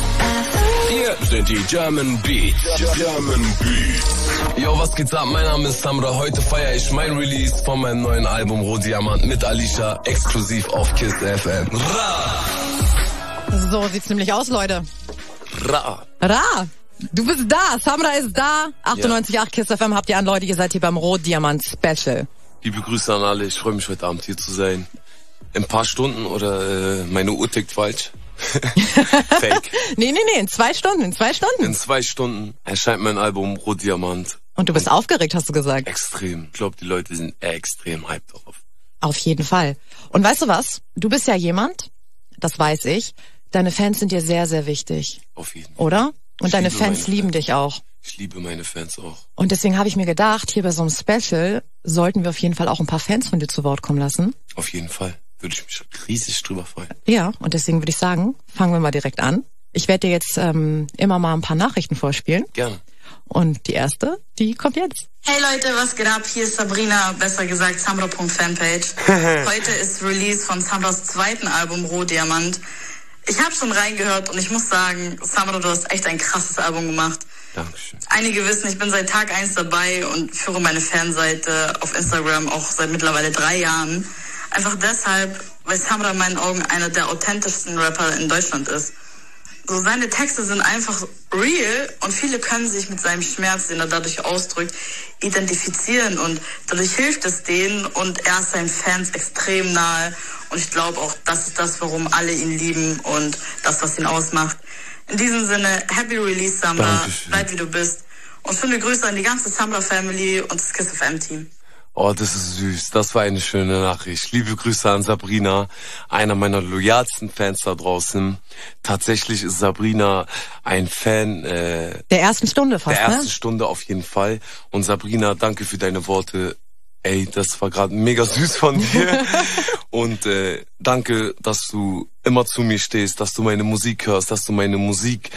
Hier sind die German Beats. German Beats. Yo, was geht's ab? Mein Name ist Samra. Heute feiere ich mein Release von meinem neuen Album Rohdiamant mit Alicia, exklusiv auf Kiss F M. Ra. So sieht's nämlich aus, Leute. Ra. Ra, du bist da. Samra ist da. achtundneunzig Komma acht Kiss F M habt ihr an, Leute. Ihr seid hier beim Rohdiamant Special. Liebe Grüße an alle. Ich freue mich heute Abend hier zu sein. In ein paar Stunden oder äh, meine Uhr tickt falsch. Fake. Nee, nee, nee, in zwei Stunden, in zwei Stunden. In zwei Stunden erscheint mein Album Rohdiamant. Und du bist aufgeregt, hast du gesagt. Extrem. Ich glaube, die Leute sind extrem hyped darauf. Auf jeden Fall. Und weißt du was? Du bist ja jemand, das weiß ich, deine Fans sind dir sehr, sehr wichtig. Auf jeden Fall. Oder? Und Ich deine liebe Fans meine lieben Fans. dich auch. Ich liebe meine Fans auch. Und deswegen habe ich mir gedacht, hier bei so einem Special sollten wir auf jeden Fall auch ein paar Fans von dir zu Wort kommen lassen. Auf jeden Fall. Würde ich mich riesig drüber freuen. Ja, und deswegen würde ich sagen, fangen wir mal direkt an. Ich werde dir jetzt ähm, immer mal ein paar Nachrichten vorspielen. Gerne. Und die erste, die kommt jetzt. Hey Leute, was geht ab? Hier ist Sabrina, besser gesagt Samra.fanpage. Heute ist Release von Samras zweiten Album Rohdiamant. Ich habe schon reingehört und ich muss sagen, Samra, du hast echt ein krasses Album gemacht. Dankeschön. Einige wissen, ich bin seit Tag eins dabei und führe meine Fanseite auf Instagram auch seit mittlerweile drei Jahren. Einfach deshalb, weil Samra in meinen Augen einer der authentischsten Rapper in Deutschland ist. So, seine Texte sind einfach real und viele können sich mit seinem Schmerz, den er dadurch ausdrückt, identifizieren und dadurch hilft es denen und er ist seinen Fans extrem nahe und ich glaube auch, das ist das, warum alle ihn lieben und das, was ihn ausmacht. In diesem Sinne, happy release, Samra, Dankeschön. bleib wie du bist und schöne Grüße an die ganze Samra-Family und das Kiss F M-Team. Oh, das ist süß. Das war eine schöne Nachricht. Liebe Grüße an Sabrina, einer meiner loyalsten Fans da draußen. Tatsächlich ist Sabrina ein Fan äh, Der ersten Stunde fast, der ersten ne? Stunde auf jeden Fall. Und Sabrina, danke für deine Worte. Ey, das war gerade mega süß von dir. Und äh, danke, dass du immer zu mir stehst, dass du meine Musik hörst, dass du meine Musik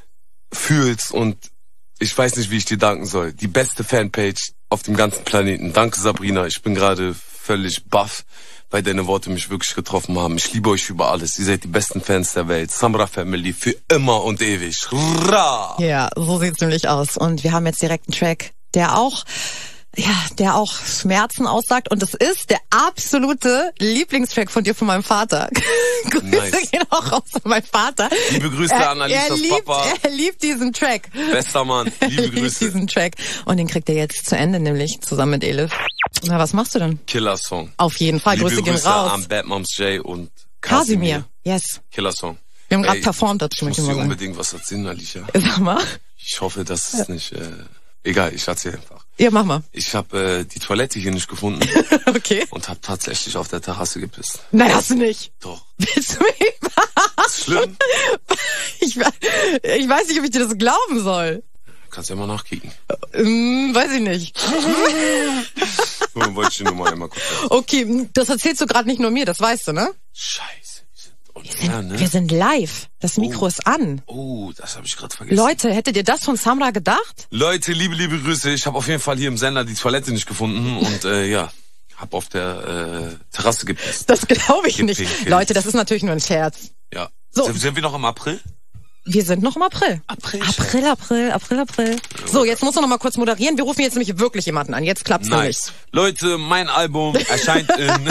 fühlst. Und ich weiß nicht, wie ich dir danken soll. Die beste Fanpage auf dem ganzen Planeten. Danke, Sabrina. Ich bin gerade völlig baff, weil deine Worte mich wirklich getroffen haben. Ich liebe euch über alles. Ihr seid die besten Fans der Welt. Samra Family für immer und ewig. Ra! Ja, so sieht's nämlich aus. Und wir haben jetzt direkt einen Track, der auch, ja, der auch Schmerzen aussagt. Und es ist der absolute Lieblingstrack von dir, von meinem Vater. Grüße Nice. gehen auch raus von meinem Vater. Liebe Grüße er, an Alicias er liebt, Papa. Er liebt diesen Track. Bester Mann. Er Liebe liebt Grüße. diesen Track. Und den kriegt er jetzt zu Ende, nämlich zusammen mit Elif. Na, was machst du denn? Killer-Song. Auf jeden Fall. Liebe Grüße gehen Grüße raus. an Bad Moms J und Kasimir. Kasimir. Yes. Killer-Song. Wir haben gerade Ey, performt dazu, Ich muss möchte ich dir mal sagen. unbedingt was erzählen, Alicia. Sag mal. Ich hoffe, das ist nicht... Äh, egal, ich erzähle einfach. Ja, mach mal. Ich habe äh, die Toilette hier nicht gefunden Okay. und habe tatsächlich auf der Terrasse gepisst. Nein, hast du nicht. Doch. Willst du mich Ist schlimm? Ich, we- ich weiß nicht, ob ich dir das glauben soll. Kannst ja mal nachkicken. Hm, weiß ich nicht. So, wollte ich dir nur mal einmal kurz sagen. Okay, das erzählst du gerade nicht nur mir, das weißt du, ne? Scheiße. wir sind on air, ne? Wir sind live. Das Mikro Oh. ist an. Oh, das habe ich gerade vergessen. Leute, hättet ihr das von Samra gedacht? Leute, liebe, liebe Grüße. Ich habe auf jeden Fall hier im Sender die Toilette nicht gefunden und äh, ja, habe auf der äh, Terrasse gepisst. Das glaube ich nicht. Gepinkelt. Leute, das ist natürlich nur ein Scherz. Ja. So. Sind, sind wir noch im April? Wir sind noch im April. April. April, April, April, April. So, jetzt musst du noch mal kurz moderieren. Wir rufen jetzt nämlich wirklich jemanden an. Jetzt klappt's nämlich. Nice. Leute, mein Album erscheint in,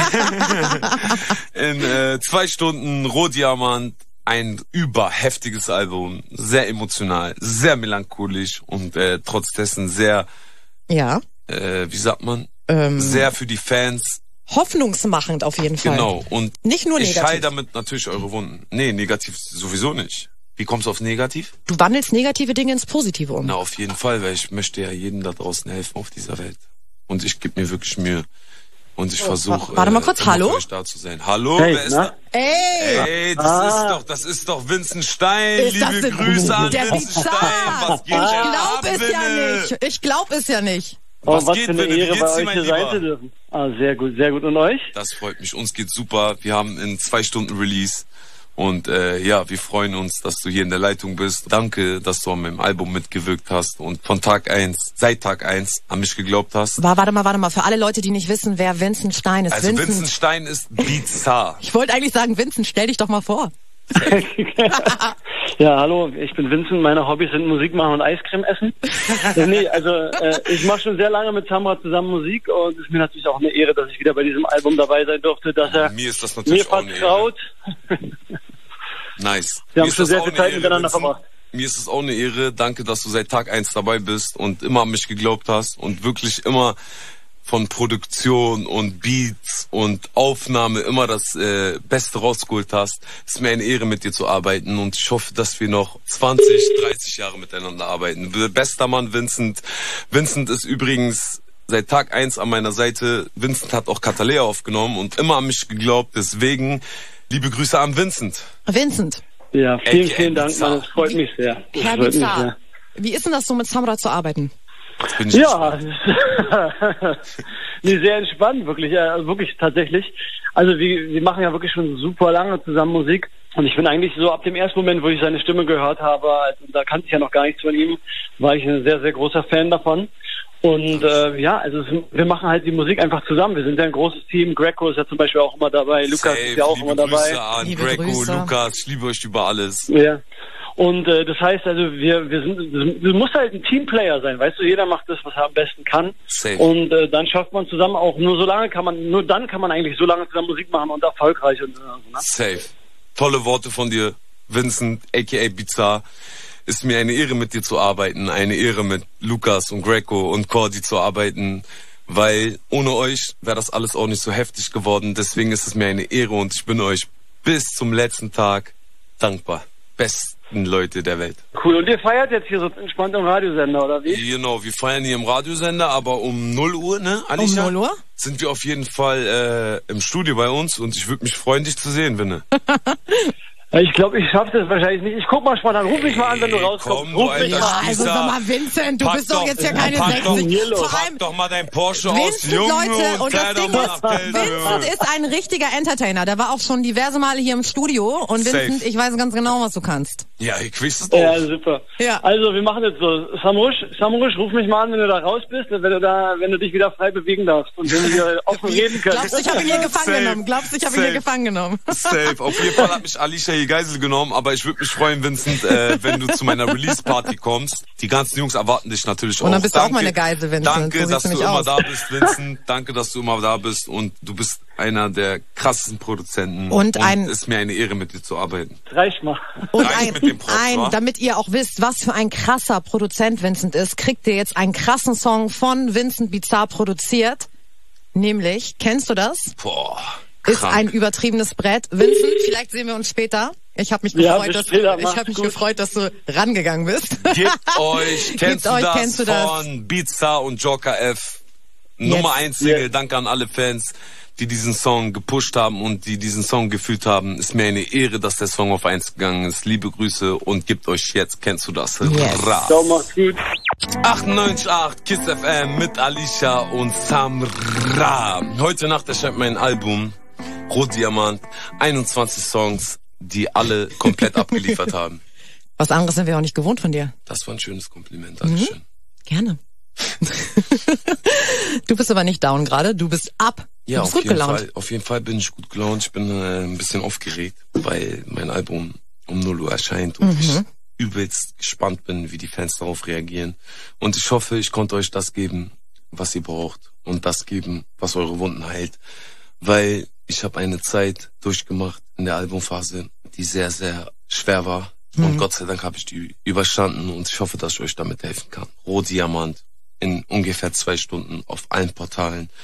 in äh, zwei Stunden. Rohdiamant. Ein überheftiges Album. Sehr emotional, sehr melancholisch und äh, trotz dessen sehr, Ja. äh, wie sagt man, Ähm, sehr für die Fans hoffnungsmachend auf jeden Fall. Genau. Und nicht nur negativ. Ich heile damit natürlich eure Wunden. Nee, negativ sowieso nicht. Wie kommst du auf negativ? Du wandelst negative Dinge ins Positive um. Na, auf jeden Fall, weil ich möchte ja jedem da draußen helfen auf dieser Welt. Und ich gebe mir wirklich Mühe. Und ich oh, versuche, warte mal kurz, äh, hallo? für euch da zu sein. Hallo, hey, wer ist na? da? Ey! Ey, das ah. ist doch, das ist doch Vincent Stein. Ist Liebe das Grüße an der Vincent Bizarre. Stein. Was geht ich denn glaub ab, es ja nicht. Ich glaub es ja nicht. Oh, was, was geht, für eine Winne? Wie Ehre, geht's bei dir, euch mein hier sein Lieber? zu dürfen. Ah, sehr gut, sehr gut. Und euch? Das freut mich. Uns geht's super. Wir haben in zwei Stunden Release. Und äh, ja, wir freuen uns, dass du hier in der Leitung bist. Danke, dass du an meinem Album mitgewirkt hast und von Tag eins, seit Tag eins an mich geglaubt hast. War, warte mal, warte mal. Für alle Leute, die nicht wissen, wer Vincent Stein ist. Also Vincent, Vincent Stein ist bizarr. Ich wollte eigentlich sagen, Vincent, stell dich doch mal vor. Ja, hallo, ich bin Vincent. Meine Hobbys sind Musik machen und Eiscreme essen. Ja, nee, also äh, ich mache schon sehr lange mit Samra zusammen Musik und es ist mir natürlich auch eine Ehre, dass ich wieder bei diesem Album dabei sein durfte, dass er mir, ist das natürlich mir vertraut. Nice. Wir mir haben schon sehr viel Zeit miteinander Vincent. verbracht. Mir ist es auch eine Ehre. Danke, dass du seit Tag eins dabei bist und immer an mich geglaubt hast und wirklich immer von Produktion und Beats und Aufnahme immer das äh, Beste rausgeholt hast. Es ist mir eine Ehre, mit dir zu arbeiten und ich hoffe, dass wir noch zwanzig, dreißig Jahre miteinander arbeiten. Bester Mann, Vincent. Vincent ist übrigens seit Tag eins an meiner Seite. Vincent hat auch Katalea aufgenommen und immer an mich geglaubt. Deswegen liebe Grüße an Vincent. Vincent. Ja, vielen, vielen Dank, Mann. Das freut mich sehr. Das Herr freut mich Bizarre, sehr. wie ist denn das so, mit Samra zu arbeiten? Bin ich Ja, nee, sehr entspannt, wirklich, ja, wirklich tatsächlich. Also wir, wir machen ja wirklich schon super lange zusammen Musik und ich bin eigentlich so ab dem ersten Moment, wo ich seine Stimme gehört habe, also da kannte ich ja noch gar nichts von ihm, war ich ein sehr, sehr großer Fan davon. Und äh, ja, also wir machen halt die Musik einfach zusammen. Wir sind ja ein großes Team. Greco ist ja zum Beispiel auch immer dabei, Lukas Safe, ist ja auch liebe immer dabei. Grüße an Liebe Greco, Grüße. Lukas, ich liebe euch über alles. Ja. Und äh, das heißt also, wir wir sind, du musst halt ein Teamplayer sein, weißt du, jeder macht das, was er am besten kann. Safe. Und äh, dann schafft man zusammen auch, nur so lange kann man, nur dann kann man eigentlich so lange zusammen Musik machen und erfolgreich und so. Ne? Safe. Tolle Worte von dir, Vincent, aka Bizarre. Ist mir eine Ehre, mit dir zu arbeiten, eine Ehre, mit Lukas und Greco und Cordy zu arbeiten, weil ohne euch wäre das alles auch nicht so heftig geworden. Deswegen ist es mir eine Ehre und ich bin euch bis zum letzten Tag dankbar. Besten Leute der Welt. Cool. Und ihr feiert jetzt hier so entspannt im Radiosender, oder wie? Genau, wir feiern hier im Radiosender, aber um null Uhr, ne, Alicia? Um null Uhr? Sind wir auf jeden Fall äh, im Studio bei uns und ich würde mich freuen, dich zu sehen, Winne. Ich glaube, ich schaffe das wahrscheinlich nicht. Ich guck mal spontan. Ruf mich mal an, wenn du rauskommst. Komm, Ruf du mich alter mal an. Also sag mal, Vincent, du Pack bist doch doch- jetzt ja keine pack doch- sechzig. Vor Vor Pack allem, doch mal dein Porsche aus, Vincent, Junge, Leute, und fahr das doch Ding mal ist, nach Köln, Vincent Junge. ist ein richtiger Entertainer. Der war auch schon diverse Male hier im Studio. Und Safe. Vincent, ich weiß ganz genau, was du kannst. Ja, ich weiß es Ja, auch. super. Ja. Also, wir machen jetzt so. Samrush, Samrush, ruf mich mal an, wenn du da raus bist, wenn du da, wenn du dich wieder frei bewegen darfst und wenn wir offen reden können. Glaubst du, ich habe ihn hier gefangen Safe. genommen? Glaubst du, ich habe ihn hier Safe. gefangen genommen? Safe. Auf jeden Fall hat mich Alicia hier Geisel genommen, aber ich würde mich freuen, Vincent, äh, wenn du zu meiner Release-Party kommst. Die ganzen Jungs erwarten dich natürlich auch. Und dann bist du auch Danke- meine Geisel, Vincent. Danke, So siehst dass du du nicht immer aus. da bist, Vincent. Danke, dass du immer da bist und du bist einer der krassesten Produzenten. Und ein- es ist mir eine Ehre, mit dir zu arbeiten. Reicht mal. Und Reicht ein, mit dem Props, wa? ein, damit ihr auch wisst, was für ein krasser Produzent Vincent ist, kriegt ihr jetzt einen krassen Song von Vincent Bizarre produziert. Nämlich, kennst du das? Boah, Ist krank. ein übertriebenes Brett. Vincent, vielleicht sehen wir uns später. Ich habe mich Ja, gefreut, bis dass später, ich macht's habe mich gut. gefreut, dass du rangegangen bist. Gebt euch, kennst, du, euch, das kennst du das? von Beatstar und Joker F. Nummer eins Single. Jetzt. Danke an alle Fans, die diesen Song gepusht haben und die diesen Song gefühlt haben. Ist mir eine Ehre, dass der Song auf eins gegangen ist. Liebe Grüße und gebt euch jetzt, kennst du das? Yes. Ra. So, mach's gut. achtundneunzig Komma acht Kiss F M mit Alicia und Samra. Heute Nacht erscheint mein Album Rotdiamant. einundzwanzig Songs, die alle komplett abgeliefert haben. Was anderes sind wir auch nicht gewohnt von dir. Das war ein schönes Kompliment, Dankeschön. Gerne. Du bist aber nicht down gerade, du bist up. Ja, du bist auf gut jeden gelaunt. Fall. Auf jeden Fall bin ich gut gelaunt. Ich bin äh, ein bisschen aufgeregt, weil mein Album um null Uhr erscheint und Mhm. ich übelst gespannt bin, wie die Fans darauf reagieren. Und ich hoffe, ich konnte euch das geben, was ihr braucht und das geben, was eure Wunden heilt. Weil ich habe eine Zeit durchgemacht in der Albumphase, die sehr, sehr schwer war. Mhm. Und Gott sei Dank habe ich die überstanden und ich hoffe, dass ich euch damit helfen kann. Rotdiamant in ungefähr zwei Stunden auf allen Portalen.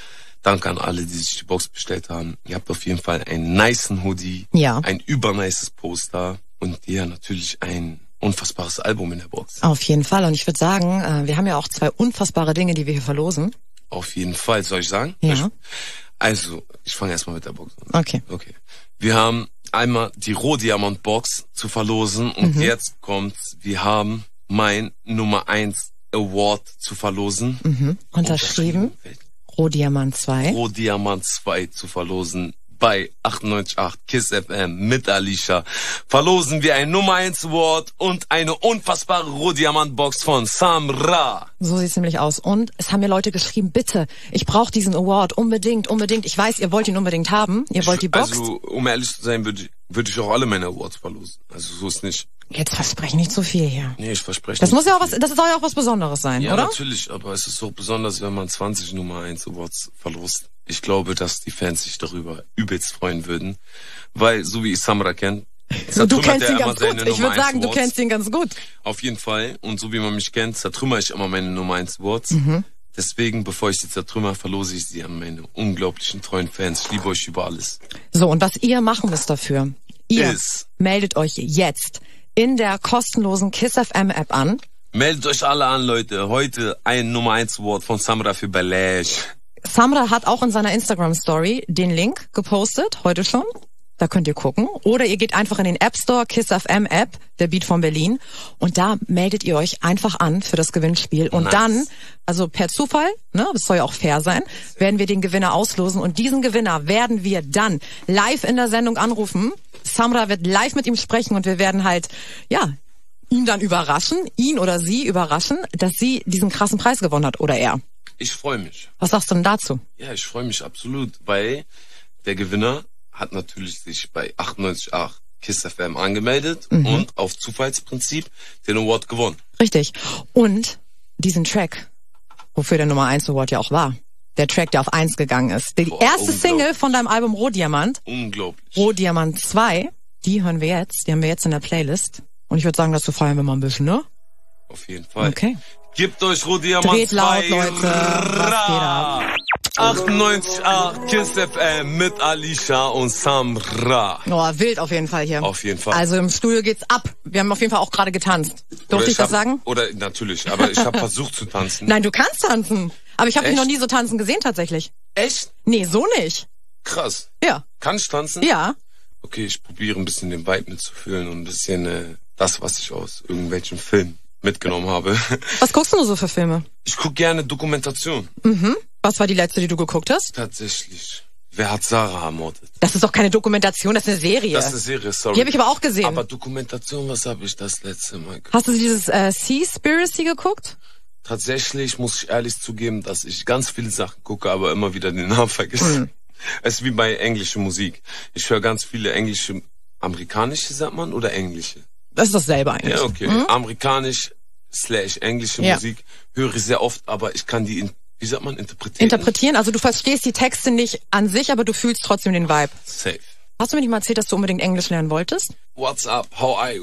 danke an alle, die sich die Box bestellt haben. Ihr habt auf jeden Fall einen nicen Hoodie, ja. ein übernices Poster und ja, natürlich ein unfassbares Album in der Box. Auf jeden Fall. Und ich würde sagen, wir haben ja auch zwei unfassbare Dinge, die wir hier verlosen. Auf jeden Fall. Soll ich sagen? Ja. Also, ich fange erstmal mit der Box an. Okay. Okay. Wir haben einmal die Rohdiamant-Box zu verlosen und mhm. jetzt kommt's, wir haben mein Nummer eins Award zu verlosen. Mhm. Unterschrieben. Rohdiamant zwei. Rohdiamant zwei zu verlosen. Bei achtundneunzig Komma acht KISS F M mit Alicia verlosen wir ein Nummer eins Award und eine unfassbare Rohdiamant-Box von Samra. So sieht's nämlich aus. Und es haben mir Leute geschrieben, bitte, ich brauche diesen Award unbedingt, unbedingt. Ich weiß, ihr wollt ihn unbedingt haben. Ihr wollt die Box. Also, um ehrlich zu sein, würde ich, würde ich auch alle meine Awards verlosen. Also so ist nicht. Jetzt verspreche nicht so viel hier. Nee, ich verspreche das nicht. muss ja auch was, das soll ja auch was Besonderes sein, ja, oder? Ja, natürlich, aber es ist so besonders, wenn man zwanzig Nummer eins Awards verlost. Ich glaube, dass die Fans sich darüber übelst freuen würden, weil, so wie ich Samra kenne, du kennst ihn ganz gut. Ich würde sagen, du kennst ihn ganz gut. Auf jeden Fall. Und so wie man mich kennt, zertrümmer ich immer meine Nummer eins Awards. Mhm. Deswegen, bevor ich sie zertrümmer, verlose ich sie an meine unglaublichen treuen Fans. Ich liebe euch über alles. So, und was ihr machen müsst dafür, ihr Ist, meldet euch jetzt in der kostenlosen KISS F M App an. Meldet euch alle an, Leute. Heute ein Nummer eins Award von Samra für Balash. Samra hat auch in seiner Instagram-Story den Link gepostet, heute schon. Da könnt ihr gucken. Oder ihr geht einfach in den App Store, KISS F M App, der Beat von Berlin. Und da meldet ihr euch einfach an für das Gewinnspiel. Und nice. Dann, also per Zufall, ne, das soll ja auch fair sein, werden wir den Gewinner auslosen. Und diesen Gewinner werden wir dann live in der Sendung anrufen. Samra wird live mit ihm sprechen und wir werden halt, ja, ihn dann überraschen, ihn oder sie überraschen, dass sie diesen krassen Preis gewonnen hat oder er. Ich freue mich. Was sagst du denn dazu? Ja, ich freue mich absolut, weil der Gewinner hat natürlich sich bei achtundneunzig Komma acht KISS F M angemeldet mhm. und auf Zufallsprinzip den Award gewonnen. Richtig. Und diesen Track, wofür der Nummer eins Award ja auch war, der Track, der auf eins gegangen ist, die Boah, erste Single von deinem Album Rohdiamant, unglaublich. Rohdiamant zwei, die hören wir jetzt, die haben wir jetzt in der Playlist. Und ich würde sagen, dazu feiern wir mal ein bisschen, ne? Auf jeden Fall. Okay. Gebt euch Rohdiamant Dreht laut, Leute. Was geht ab? achtundneunzig Komma acht KISS F M mit Alicia und Samra. Oh, wild auf jeden Fall hier. Auf jeden Fall. Also im Studio geht's ab. Wir haben auf jeden Fall auch gerade getanzt. Durfte ich, ich das hab, sagen? Oder natürlich, aber ich habe versucht zu tanzen. Nein, du kannst tanzen. Aber ich habe dich noch nie so tanzen gesehen tatsächlich. Echt? Nee, so nicht. Krass. Ja. Kann ich tanzen? Ja. Okay, ich probiere ein bisschen den Vibe mitzufühlen und ein bisschen äh, das, was ich aus irgendwelchen Filmen mitgenommen habe. Was guckst du nur so für Filme? Ich gucke gerne Dokumentation. Mhm. Was war die letzte, die du geguckt hast? Tatsächlich. Wer hat Sarah ermordet? Das ist doch keine Dokumentation, das ist eine Serie. Das ist eine Serie, sorry. Die habe ich aber auch gesehen. Aber Dokumentation, was habe ich das letzte Mal geguckt? Hast du dieses äh, Seaspiracy geguckt? Tatsächlich muss ich ehrlich zugeben, dass ich ganz viele Sachen gucke, aber immer wieder den Namen vergesse. Mhm. Es ist wie bei englischer Musik. Ich höre ganz viele englische, amerikanische, sagt man, oder englische? Das ist dasselbe eigentlich. Ja, okay. Mhm. Amerikanisch slash englische ja. Musik höre ich sehr oft, aber ich kann die, in, wie sagt man, interpretieren? Interpretieren, also du verstehst die Texte nicht an sich, aber du fühlst trotzdem den Vibe. Safe. Hast du mir nicht mal erzählt, dass du unbedingt Englisch lernen wolltest? What's up? How are you?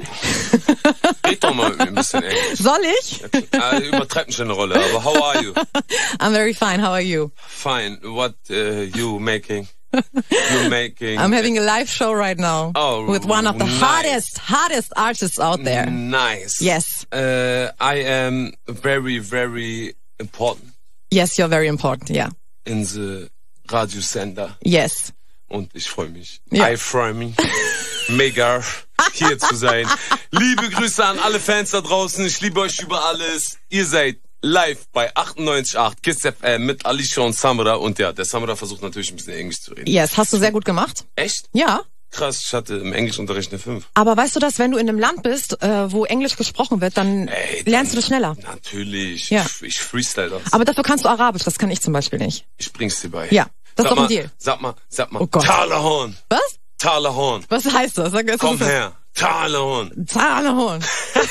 Red doch mal mit mir ein bisschen Englisch. Soll ich? Ja, übertreib nicht eine Rolle, aber how are you? I'm very fine, how are you? Fine. What uh, you making? You're making... I'm having a live show right now. Oh, with one of the nice. hottest, hottest artists out there. Nice. Yes. Uh, I am very, very important. Yes, you're very important, yeah. In the Radiosender. Yes. Und ich freue mich. Ja. I freue mich. Mega hier zu sein. Liebe Grüße an alle Fans da draußen. Ich liebe euch über alles. Ihr seid live bei achtundneunzig Komma acht KISS F M mit Alicia und Samra. Und ja, der Samra versucht natürlich ein bisschen Englisch zu reden. Yes, hast du sehr gut gemacht. Echt? Ja. Krass, ich hatte im Englischunterricht eine fünf. Aber weißt du das, wenn du in einem Land bist, äh, wo Englisch gesprochen wird, dann Ey, lernst du das schneller. Natürlich. Ja. Ich, ich freestyle das. Aber dafür kannst du Arabisch, das kann ich zum Beispiel nicht. Ich bring's dir bei. Ja, das sag ist doch ein mal, Deal. Sag mal, sag mal. Oh Gott. Talahorn. Was? Talahorn. Was heißt das? Sag, Komm das her. Talahorn. Talahorn.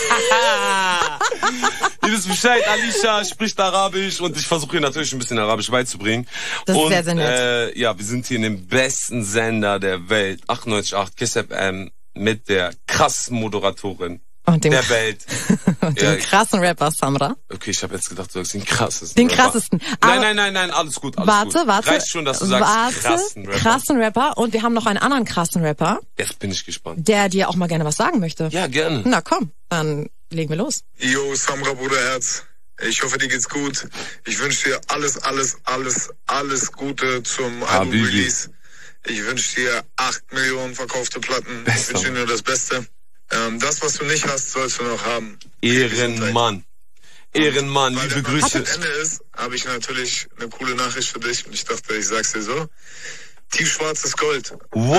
Ihr wisst Bescheid, Alicia spricht Arabisch und ich versuche ihr natürlich ein bisschen Arabisch beizubringen. Das ist und, sehr, sehr nett. Äh, ja, wir sind hier in dem besten Sender der Welt, achtundneunzig Komma acht KISS F M, mit der krassen Moderatorin Und dem, der Welt. und dem Ja. krassen Rapper Samra. Okay, ich habe jetzt gedacht, du sagst den krassesten Den Rapper. krassesten. Nein, Aber nein, nein, nein, alles gut, alles warte, gut. warte. Reicht schon, dass du sagst warte, krassen Rapper. krassen Rapper. Und wir haben noch einen anderen krassen Rapper, Jetzt bin ich gespannt. der dir auch mal gerne was sagen möchte. Ja, gerne. Na komm, dann legen wir los. Yo, Samra Bruderherz. Ich hoffe, dir geht's gut. Ich wünsche dir alles, alles, alles, alles Gute zum Album-Release. Ich wünsche dir acht Millionen verkaufte Platten. Bester. Ich wünsche dir nur das Beste. Ähm, das, was du nicht hast, sollst du noch haben. Ehrenmann. Ehrenmann, Weil liebe der Mann Grüße. am Ende ist, habe ich natürlich eine coole Nachricht für dich. Und ich dachte, ich sag's dir so. Tiefschwarzes Gold.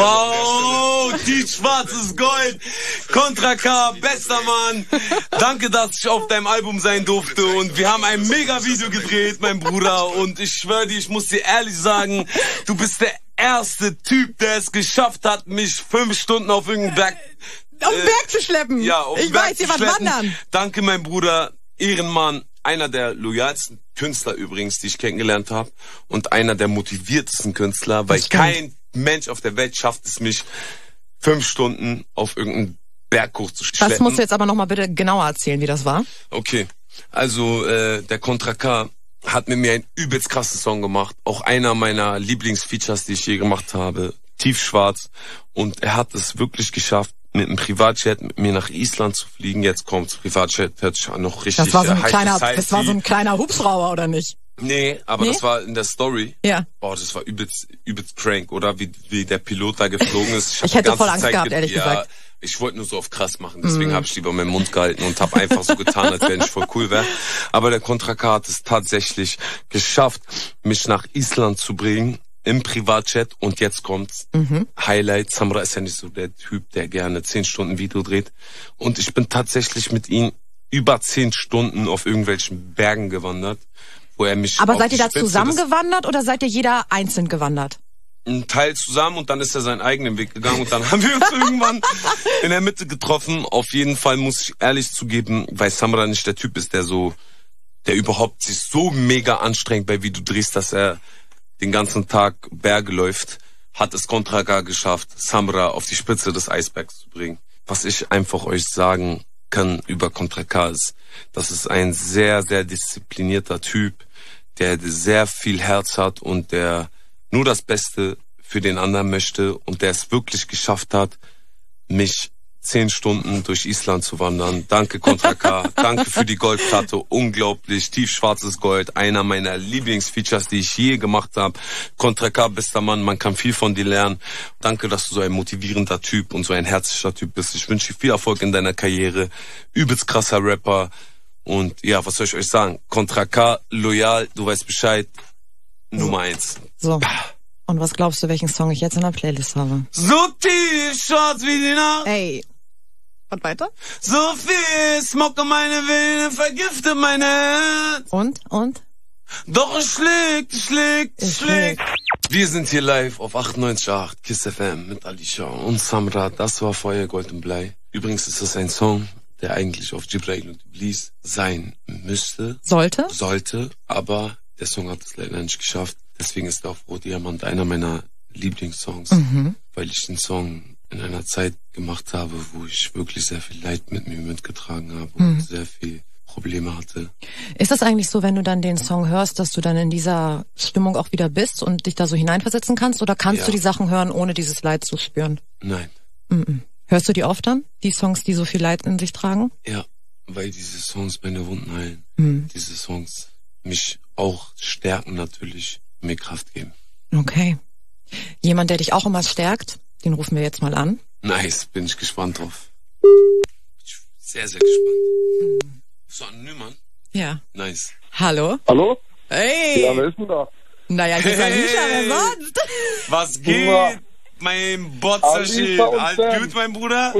Wow, tiefschwarzes Gold. Contra K, bester Mann. Danke, dass ich auf deinem Album sein durfte. Und wir haben ein mega Video gedreht, mein Bruder. Und ich schwöre dir, ich muss dir ehrlich sagen, du bist der erste Typ, der es geschafft hat, mich fünf Stunden auf irgendeinen Berg... Auf den Berg zu schleppen. Ja, auf den ich Berg weiß, zu jemand schleppen. wandern. Danke, mein Bruder. Ehrenmann. Einer der loyalsten Künstler übrigens, die ich kennengelernt habe. Und einer der motiviertesten Künstler, weil Das stimmt. kein Mensch auf der Welt schafft es mich, fünf Stunden auf irgendeinen Berg hoch zu schleppen. Das musst du jetzt aber nochmal bitte genauer erzählen, wie das war. Okay, also äh, der Contra K hat mit mir einen übelst krassen Song gemacht. Auch einer meiner Lieblingsfeatures, die ich je gemacht habe. Tiefschwarz. Und er hat es wirklich geschafft, mit einem Privatjet mit mir nach Island zu fliegen. Jetzt kommt's, Privatjet hört sich noch richtig Das war so ein High kleiner, Society. das war so ein kleiner Hubschrauber, oder nicht? Nee, aber Nee? das war in der Story. Ja. Boah, das war übelst, übelst crank, oder? Wie, wie der Pilot da geflogen ist. hab Ich die hätte ganze voll Angst Zeit gehabt, ge- ehrlich ja, gesagt. Ich wollte nur so auf krass machen, deswegen mm. habe ich lieber meinen Mund gehalten und habe einfach so getan, als wenn ich voll cool wäre. Aber der Contra K hat es tatsächlich geschafft, mich nach Island zu bringen. Im Privatjet und jetzt kommt's. Mhm. Highlight. Samra ist ja nicht so der Typ, der gerne zehn Stunden Video dreht. Und ich bin tatsächlich mit ihm über zehn Stunden auf irgendwelchen Bergen gewandert, wo er mich. Aber auf seid die ihr da Spitze zusammen des- gewandert oder seid ihr jeder einzeln gewandert? Ein Teil zusammen und dann ist er seinen eigenen Weg gegangen und dann haben wir uns irgendwann in der Mitte getroffen. Auf jeden Fall muss ich ehrlich zugeben, weil Samra nicht der Typ ist, der so, der überhaupt sich so mega anstrengt bei wie du drehst, dass er den ganzen Tag Berge läuft, hat es Contra K geschafft, Samra auf die Spitze des Eisbergs zu bringen. Was ich einfach euch sagen kann über Contra K ist, das ist ein sehr, sehr disziplinierter Typ, der sehr viel Herz hat und der nur das Beste für den anderen möchte und der es wirklich geschafft hat, mich zehn Stunden durch Island zu wandern. Danke, Contra K. Danke für die Goldplatte. Unglaublich. Tiefschwarzes Gold. Einer meiner Lieblingsfeatures, die ich je gemacht habe. Contra K, bester Mann. Man kann viel von dir lernen. Danke, dass du so ein motivierender Typ und so ein herzlicher Typ bist. Ich wünsche dir viel Erfolg in deiner Karriere. Übelst krasser Rapper. Und ja, was soll ich euch sagen? Contra K, loyal. Du weißt Bescheid. Nummer eins. So. Und was glaubst du, welchen Song ich jetzt in der Playlist habe? So tiefschwarz wie die Nacht. Ey. Und weiter? So viel Smog in meine Venen, vergiftet mein Herz. Und? Und? Doch es schlägt, es schlägt, es Es schlägt. Wir sind hier live auf achtundneunzig Komma acht KISS F M mit Alicia und Samra. Das war Feuer, Gold und Blei. Übrigens ist das ein Song, der eigentlich auf Jibrail und Iblis sein müsste, Sollte? sollte, aber der Song hat es leider nicht geschafft. Deswegen ist er auf Rohdiamant einer meiner Lieblingssongs, Mhm. weil ich den Song in einer Zeit gemacht habe, wo ich wirklich sehr viel Leid mit mir mitgetragen habe und Mhm. sehr viel Probleme hatte. Ist das eigentlich so, wenn du dann den Song hörst, dass du dann in dieser Stimmung auch wieder bist und dich da so hineinversetzen kannst? Oder kannst Ja. du die Sachen hören, ohne dieses Leid zu spüren? Nein, Mhm. Hörst du die oft dann? Die Songs, die so viel Leid in sich tragen? ja, weil diese Songs meine Wunden heilen. Mhm. Diese Songs mich auch stärken natürlich, mir Kraft geben. Okay. Jemand, der dich auch immer stärkt, den rufen wir jetzt mal an. Nice, bin ich gespannt drauf. Bin ich sehr, sehr gespannt. So anonym, Mann. Ja. Nice. Hallo? Hallo? Hey! Ja, wer ist denn da? Naja, hier ist Alicia, wer sonst? Was Super. geht? Mein Botzerchen. Alicia und Alt Sam. gut, mein Bruder?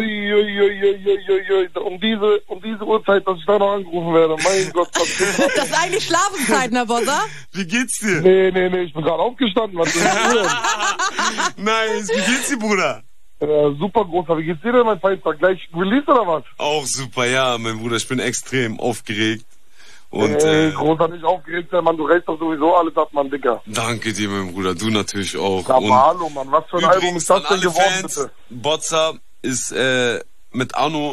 Uiuiuiuiui, um diese, um diese Uhrzeit, dass ich da noch angerufen werde. Mein Gott, was geht ab? Das ist eigentlich Schlafenszeit, ne, Bossa? Wie geht's dir? Nee, nee, nee, ich bin gerade aufgestanden. Was ist denn? Nice. Wie geht's dir, Bruder? äh, super großer. Wie geht's dir denn, mein Feinster? Gleich Release oder was? Auch super, ja, mein Bruder. Ich bin extrem aufgeregt. Und Ey, äh, großer, nicht aufgeregt sein, Mann. Du reißt doch sowieso alles ab, Mann, Dicker. danke dir, mein Bruder. Du natürlich auch. Aber Und hallo, Mann. Was für ein Album übrigens ist das an denn alle geworden, Fans, bitte? Botzer ist äh, mit Arno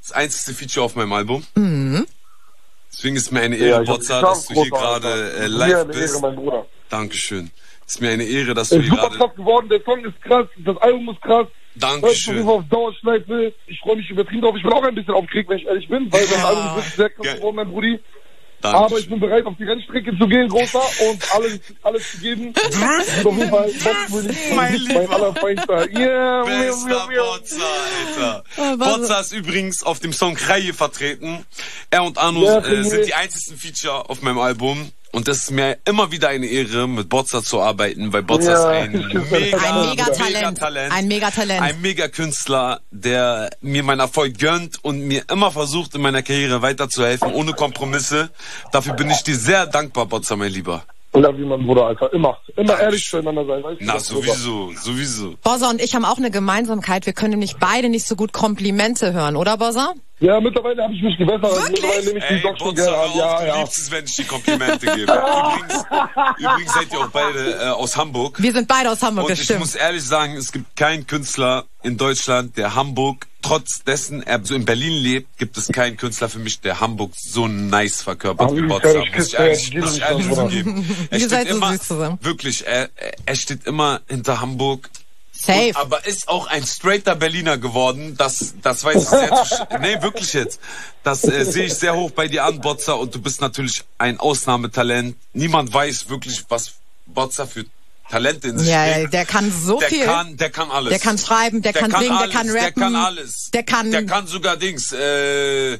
Das einzige Feature auf meinem Album. Mhm. Deswegen ist mir eine Ehre, ja, Bozza, dass du hier gerade äh, live bist. Ehre, mein Bruder. Dankeschön. Es ist mir eine Ehre, dass du hier gerade... Es ist super krass geworden, der Song ist krass, das Album ist krass. Dankeschön. Ich auf Dauerschleife. Ich freue mich übertrieben drauf. Ich bin auch ein bisschen aufgeregt, wenn ich ehrlich bin, weil das Album ist wirklich sehr krass geworden, mein Brudi. Dankeschön. Aber ich bin bereit, auf die Rennstrecke zu gehen, Großer, und alles, alles zu geben. Ich bin auf jeden Fall mein, mein allerfeinster. Yeah, Bester Bozza, Alter. Oh, Bozza ist übrigens auf dem Song Reihe vertreten. Er und Arno ja, äh, sind die einzigen Feature auf meinem Album. Und das ist mir immer wieder eine Ehre, mit Bozza zu arbeiten, weil Bozza ja, ist ein mega, ein Megatalent, Mega ein Megatalent, ein Megakünstler, der mir meinen Erfolg gönnt und mir immer versucht, in meiner Karriere weiterzuhelfen, ohne Kompromisse. Dafür bin ich dir sehr dankbar, Bozza, mein Lieber. Ja, wie mein Bruder, Alter. Immer, immer ehrlich zueinander sein. Weißt du, na, sowieso, sowieso. Bozza und ich haben auch eine Gemeinsamkeit. Wir können nämlich beide nicht so gut Komplimente hören, oder, Bozza? Ja, mittlerweile habe ich mich gebessert. Also mittlerweile nehme ich die Ey, doch schon gerne an. Ja, du ja. liebst es, wenn ich die Komplimente gebe. übrigens, übrigens seid ihr auch beide äh, aus Hamburg. Wir sind beide aus Hamburg, und das ich stimmt. muss ehrlich sagen, es gibt keinen Künstler in Deutschland, der Hamburg, trotz dessen er so in Berlin lebt, gibt es keinen Künstler für mich, der Hamburg so nice verkörpert wie Bozza. Muss ich ehrlich, muss ich ehrlich zugeben. Er steht immer, wirklich, er, er steht immer hinter Hamburg. Safe. Und, aber ist auch ein straighter Berliner geworden. Das, das weiß ich sehr zu Nee, wirklich jetzt. Das äh, sehe ich sehr hoch bei dir an, Bozza. Und du bist natürlich ein Ausnahmetalent. Niemand weiß wirklich, was Bozza für Talente in sich ja, trägt. Ja, der kann so der viel. Kann, der kann alles. Der kann schreiben, der, der kann, kann singen, alles, der kann rappen. Der kann alles. Der kann, der kann sogar Dings, äh...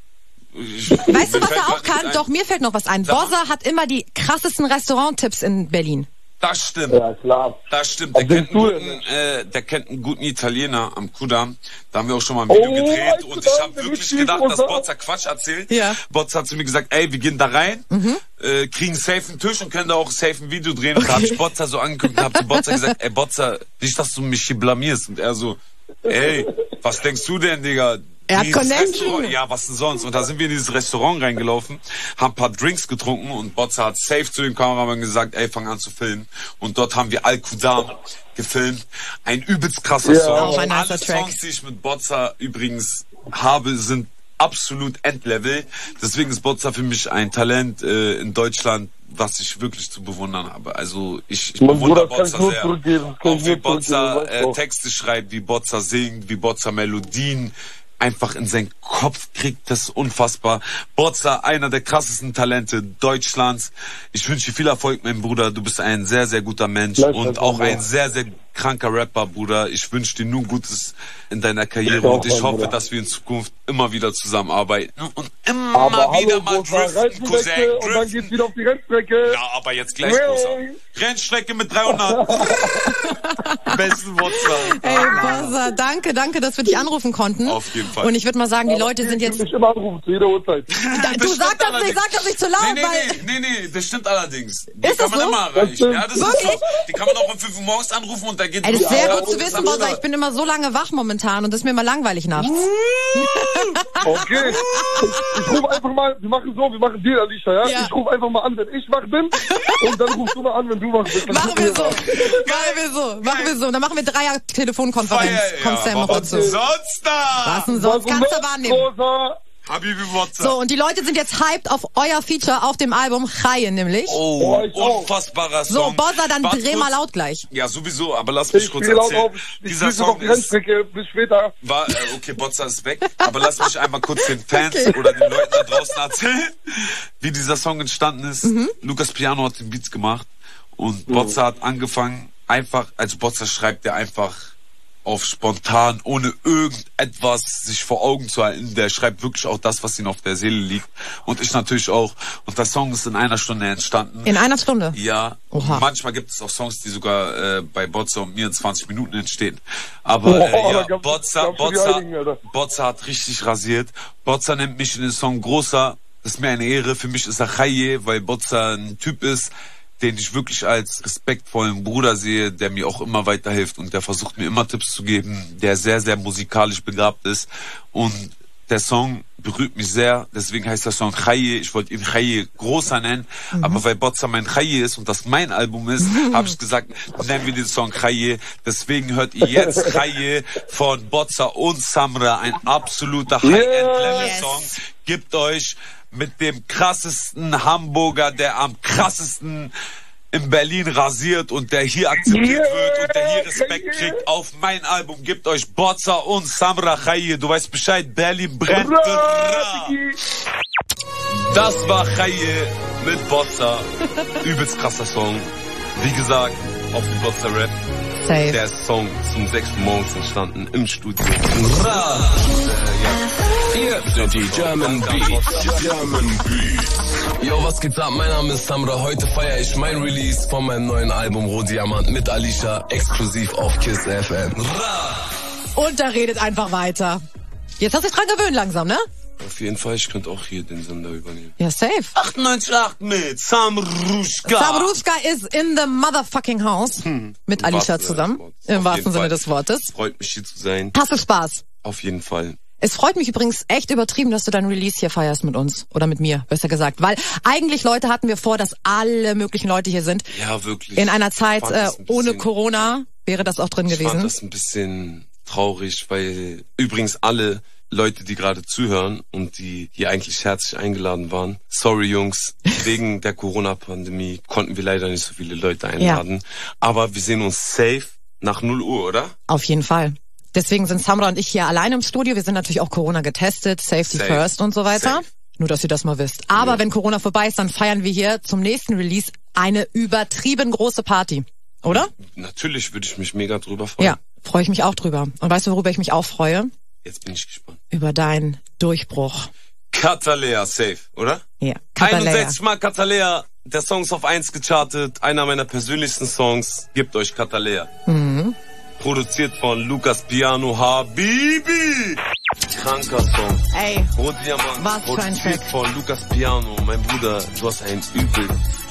Ich, weißt du, was er auch kann? Doch, mir fällt noch was ein. Bozza hat immer die krassesten Restauranttipps in Berlin. Das stimmt. Ja, klar. Das stimmt. Der kennt, einen guten, äh, der kennt einen guten Italiener am Kudamm. Da haben wir auch schon mal ein Video oh, gedreht. Und ich habe wirklich gedacht, dass Bozza Quatsch erzählt. Ja. Bozza hat zu mir gesagt, ey, wir gehen da rein, mhm. äh, kriegen safe einen Tisch und können da auch safe ein Video drehen. Okay. Und da habe ich Bozza so angeguckt und habe zu Bozza gesagt, ey, Bozza, nicht, dass du mich hier blamierst. Und er so, ey, was denkst du denn, Digga? Er hat Connection. Ja, was denn sonst? Und da sind wir in dieses Restaurant reingelaufen, haben ein paar Drinks getrunken und Bozza hat safe zu dem Kameramann gesagt, ey, fang an zu filmen. Und dort haben wir Al-Qudam gefilmt. Ein übelst krasser ja, Song. auch ein Alle nicer Track. Songs, die ich mit Bozza übrigens habe, sind absolut Endlevel. Deswegen ist Bozza für mich ein Talent äh, in Deutschland, was ich wirklich zu bewundern habe. Also ich, ich bewundere Bozza sehr. Auch wie Bozza äh, Texte schreibt, wie Bozza singt, wie Bozza Melodien einfach in seinen Kopf kriegt, das ist unfassbar. Bozza, einer der krassesten Talente Deutschlands. Ich wünsche dir viel Erfolg, mein Bruder. Du bist ein sehr, sehr guter Mensch und auch ein sehr, sehr kranker Rapper, Bruder. Ich wünsche dir nur Gutes in deiner Karriere und ich hoffe, dass wir in Zukunft immer wieder zusammenarbeiten und immer aber wieder hallo, mal driften, Cousin. Und dann geht's wieder auf die Rennstrecke. Ja, aber jetzt gleich, Großer. Rennstrecke mit dreihundert. Besten Bozza. Ey, Bozza, danke, danke, dass wir dich anrufen konnten. Auf jeden Fall. Und ich würde mal sagen, die aber Leute sind jetzt... Ich immer anrufen, zu jeder Uhrzeit. Da, du sagst das nicht, sag das nicht zu laut, nee, nee, weil... Nee, nee, nee, das stimmt allerdings. Die ist kann das man so? immer erreichen. Ja, das wirklich? ist so. Die kann man auch um fünf Uhr morgens anrufen und da geht... Ey, das ist sehr ja, gut zu wissen, Bozza. Ich bin immer so lange wach momentan und das ist mir immer langweilig nachts. Okay. Ich, ich rufe einfach mal, wir machen so, wir machen Deal, Alicia, ja? ja? Ich rufe einfach mal an, wenn ich wach bin und dann rufst du mal an, wenn du wach bist. Machen wir so. Machen wir so. Machen wir so. Dann machen wir Dreier Telefonkonferenz. Kommst du ja immer dazu. Was sonst da? Was denn sonst? Kannst du wahrnehmen. Habibi Bozza. So, und die Leute sind jetzt hyped auf euer Feature auf dem Album Chaie nämlich. Oh, unfassbarer Song. So, Bozza, dann Warte dreh kurz. mal laut gleich. Ja, sowieso, aber lass mich ich kurz laut erzählen. auf. Ich Dieser Song auf die Rennstrecke, bis später. War, äh, okay, Bozza ist weg, aber lass mich einmal kurz den Fans okay. oder den Leuten da draußen erzählen, wie dieser Song entstanden ist. Mhm. Lukas Piano hat den Beats gemacht und mhm. Bozza hat angefangen, einfach, also Bozza schreibt ja einfach auf spontan, ohne irgendetwas sich vor Augen zu halten. Der schreibt wirklich auch das, was ihm auf der Seele liegt. Und ich natürlich auch. Und der Song ist in einer Stunde entstanden. In einer Stunde? Ja. Oha. Manchmal gibt es auch Songs, die sogar äh, bei Bozza und mir in zwanzig Minuten entstehen. Aber äh, oh, ja, Bozza, Bozza, Bozza hat richtig rasiert. Bozza nennt mich in den Song Großer. Das ist mir eine Ehre. Für mich ist er Chaie, weil Bozza ein Typ ist, den ich wirklich als respektvollen Bruder sehe, der mir auch immer weiterhilft und der versucht mir immer Tipps zu geben, der sehr, sehr musikalisch begabt ist und Der Song berührt mich sehr, deswegen heißt der Song Chaye. Ich wollte ihn Chaye großer nennen, mhm. aber weil Bozza mein Chaye ist und das mein Album ist, mhm. habe ich gesagt, nennen wir den Song Chaye. Deswegen hört ihr jetzt Chaye von Bozza und Samra, ein absoluter High-End-Level-Song. Yes. Gibt euch mit dem krassesten Hamburger, der am krassesten in Berlin rasiert und der hier akzeptiert yeah, wird und der hier Respekt yeah. kriegt auf mein Album. Gebt euch Bozza und Samra Chaye. Du weißt Bescheid, Berlin brennt. Das war Chaye mit Bozza. Übelst krasser Song. Wie gesagt, auf dem Bozza Rap. Safe. Der Song zum sechs Uhr morgens entstanden im Studio. Hier sind die German Beats. German Beats. Yo, was geht's ab? Mein Name ist Samra. Heute feiere ich mein Release von meinem neuen Album Rohdiamant mit Alicia, exklusiv auf Kiss F M. Und da redet einfach weiter. Jetzt hast du dich dran gewöhnt langsam, ne? Auf jeden Fall, ich könnte auch hier den Sender übernehmen. Ja, safe. achtundneunzig Komma acht mit Samruschka. Samruschka is in the motherfucking house. Hm. Mit Im Alicia zusammen. Im wahrsten Sinne des Wortes. Freut mich, hier zu sein. Hast du Spaß? Auf jeden Fall. Es freut mich übrigens echt übertrieben, dass du dein Release hier feierst mit uns. Oder mit mir, besser gesagt. Weil eigentlich, Leute, hatten wir vor, dass alle möglichen Leute hier sind. Ja, wirklich. In einer Zeit äh, ein ohne Corona wäre das auch drin ich gewesen. Ich fand das ein bisschen traurig, weil übrigens alle Leute, die gerade zuhören und die hier eigentlich herzlich eingeladen waren. Sorry, Jungs, wegen der Corona-Pandemie konnten wir leider nicht so viele Leute einladen. Ja. Aber wir sehen uns safe nach null Uhr, oder? Auf jeden Fall. Deswegen sind Samra und ich hier alleine im Studio. Wir sind natürlich auch Corona getestet, Safety Safe. First und so weiter. Safe. Nur, dass ihr das mal wisst. Aber ja. wenn Corona vorbei ist, dann feiern wir hier zum nächsten Release eine übertrieben große Party. Oder? Natürlich würde ich mich mega drüber freuen. Ja, freue ich mich auch drüber. Und weißt du, worüber ich mich auch freue? Jetzt bin ich gespannt. Über deinen Durchbruch. Katalea, safe, oder? Ja, Katalea. einundsechzig Mal Katalea. Der Song ist auf eins gechartet. Einer meiner persönlichsten Songs. Gebt euch Katalea. Mhm. Produziert von Lukas Piano Habibi. Kranker Song. Ey, Rohdiamant. Was für ein Produziert Track. von Lukas Piano. Mein Bruder, du hast einen übel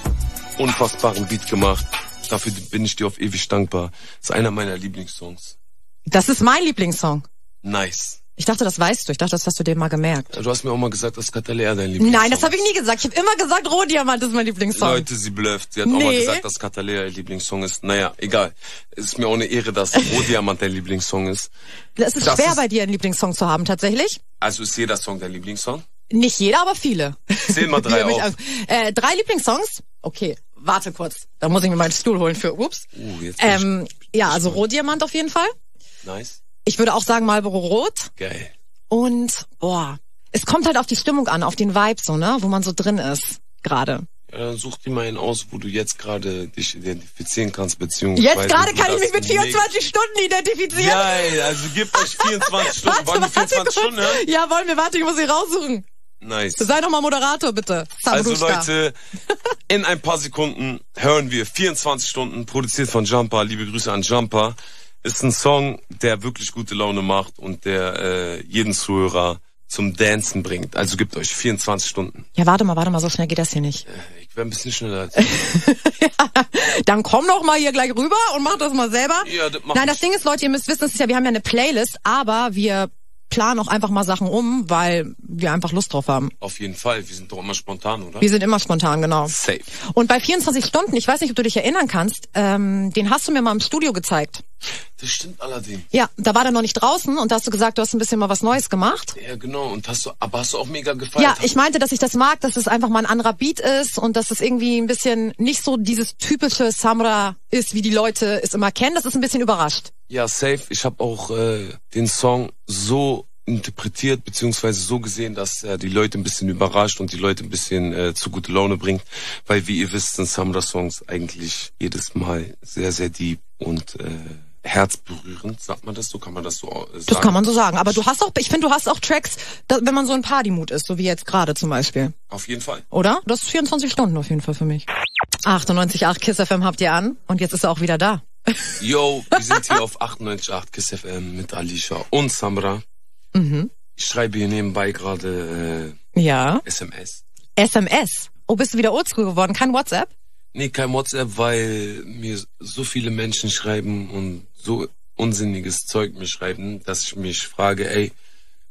unfassbaren Beat gemacht. Dafür bin ich dir auf ewig dankbar. Das ist einer meiner Lieblingssongs. Das ist mein Lieblingssong. Nice. Ich dachte, das weißt du. Ich dachte, das hast du dir mal gemerkt. Du hast mir auch mal gesagt, dass Katalea dein Lieblingssong Nein, das habe ich nie gesagt. Ich habe immer gesagt, Rohdiamant ist mein Lieblingssong. Leute, sie blufft. Sie hat nee. auch mal gesagt, dass Katalea ihr Lieblingssong ist. Naja, egal. Es ist mir auch eine Ehre, dass Rohdiamant dein Lieblingssong ist. Das ist das schwer, ist bei dir einen Lieblingssong zu haben, tatsächlich. Also ist jeder Song dein Lieblingssong? Nicht jeder, aber viele. Zähl mal drei auf. Äh, drei Lieblingssongs? Okay, warte kurz. Da muss ich mir meinen Stuhl holen für, ups. Uh, jetzt ähm, ja, also Rohdiamant auf jeden Fall. Nice. Ich würde auch sagen Marlboro Rot. Geil. Und, boah, es kommt halt auf die Stimmung an, auf den Vibe so, ne, wo man so drin ist, gerade. Ja, dann such dir mal einen aus, wo du jetzt gerade dich identifizieren kannst, beziehungsweise... Jetzt gerade kann ich mich mit vierundzwanzig Stunden identifizieren. Geil, also gib euch vierundzwanzig Stunden. Warte, wollen wir vierundzwanzig warte, Stunden, ne? Ja, wollen wir, warte, ich muss sie raussuchen. Nice. Sei doch mal Moderator, bitte. Also Leute, in ein paar Sekunden hören wir vierundzwanzig Stunden, produziert von Jumper. Liebe Grüße an Jumper. Ist ein Song, der wirklich gute Laune macht und der äh, jeden Zuhörer zum Dancen bringt. Also gebt euch vierundzwanzig Stunden. Ja, warte mal, warte mal, so schnell geht das hier nicht. Äh, ich wäre ein bisschen schneller als ja, dann komm doch mal hier gleich rüber und mach das mal selber. Ja, das mach Nein, ich. das Ding ist, Leute, ihr müsst wissen, das ist ja, wir haben ja eine Playlist, aber wir planen auch einfach mal Sachen um, weil wir einfach Lust drauf haben. Auf jeden Fall, wir sind doch immer spontan, oder? Wir sind immer spontan, genau. Safe. Und bei vierundzwanzig Stunden, ich weiß nicht, ob du dich erinnern kannst, ähm, den hast du mir mal im Studio gezeigt. Das stimmt allerdings. Ja, da war der noch nicht draußen und da hast du gesagt, du hast ein bisschen mal was Neues gemacht. Ja, genau. Und hast du, aber hast du auch mega gefeiert? Ja, ich meinte, dass ich das mag, dass es einfach mal ein anderer Beat ist und dass es irgendwie ein bisschen nicht so dieses typische Samra ist, wie die Leute es immer kennen. Das ist ein bisschen überrascht. Ja, safe. Ich habe auch äh, den Song so interpretiert beziehungsweise so gesehen, dass er die Leute ein bisschen überrascht und die Leute ein bisschen äh, zu gute Laune bringt, weil wie ihr wisst, sind Samra-Songs eigentlich jedes Mal sehr, sehr deep und äh, herzberührend. Sagt man das so? Kann man das so äh, sagen? Das kann man so sagen. Aber du hast auch, ich finde, du hast auch Tracks, da, wenn man so in Partymut ist, so wie jetzt gerade zum Beispiel. Auf jeden Fall. Oder? Das ist vierundzwanzig Stunden auf jeden Fall für mich. achtundneunzig Komma acht Kiss F M habt ihr an und jetzt ist er auch wieder da. Yo, wir sind hier auf achtundneunzig Komma acht Kiss F M mit Alicia und Samra. Mhm. Ich schreibe hier nebenbei gerade äh, ja. S M S. S M S? Oh, bist du wieder oldschool geworden? Kein WhatsApp? Nee, kein WhatsApp, weil mir so viele Menschen schreiben und so unsinniges Zeug mir schreiben, dass ich mich frage, ey,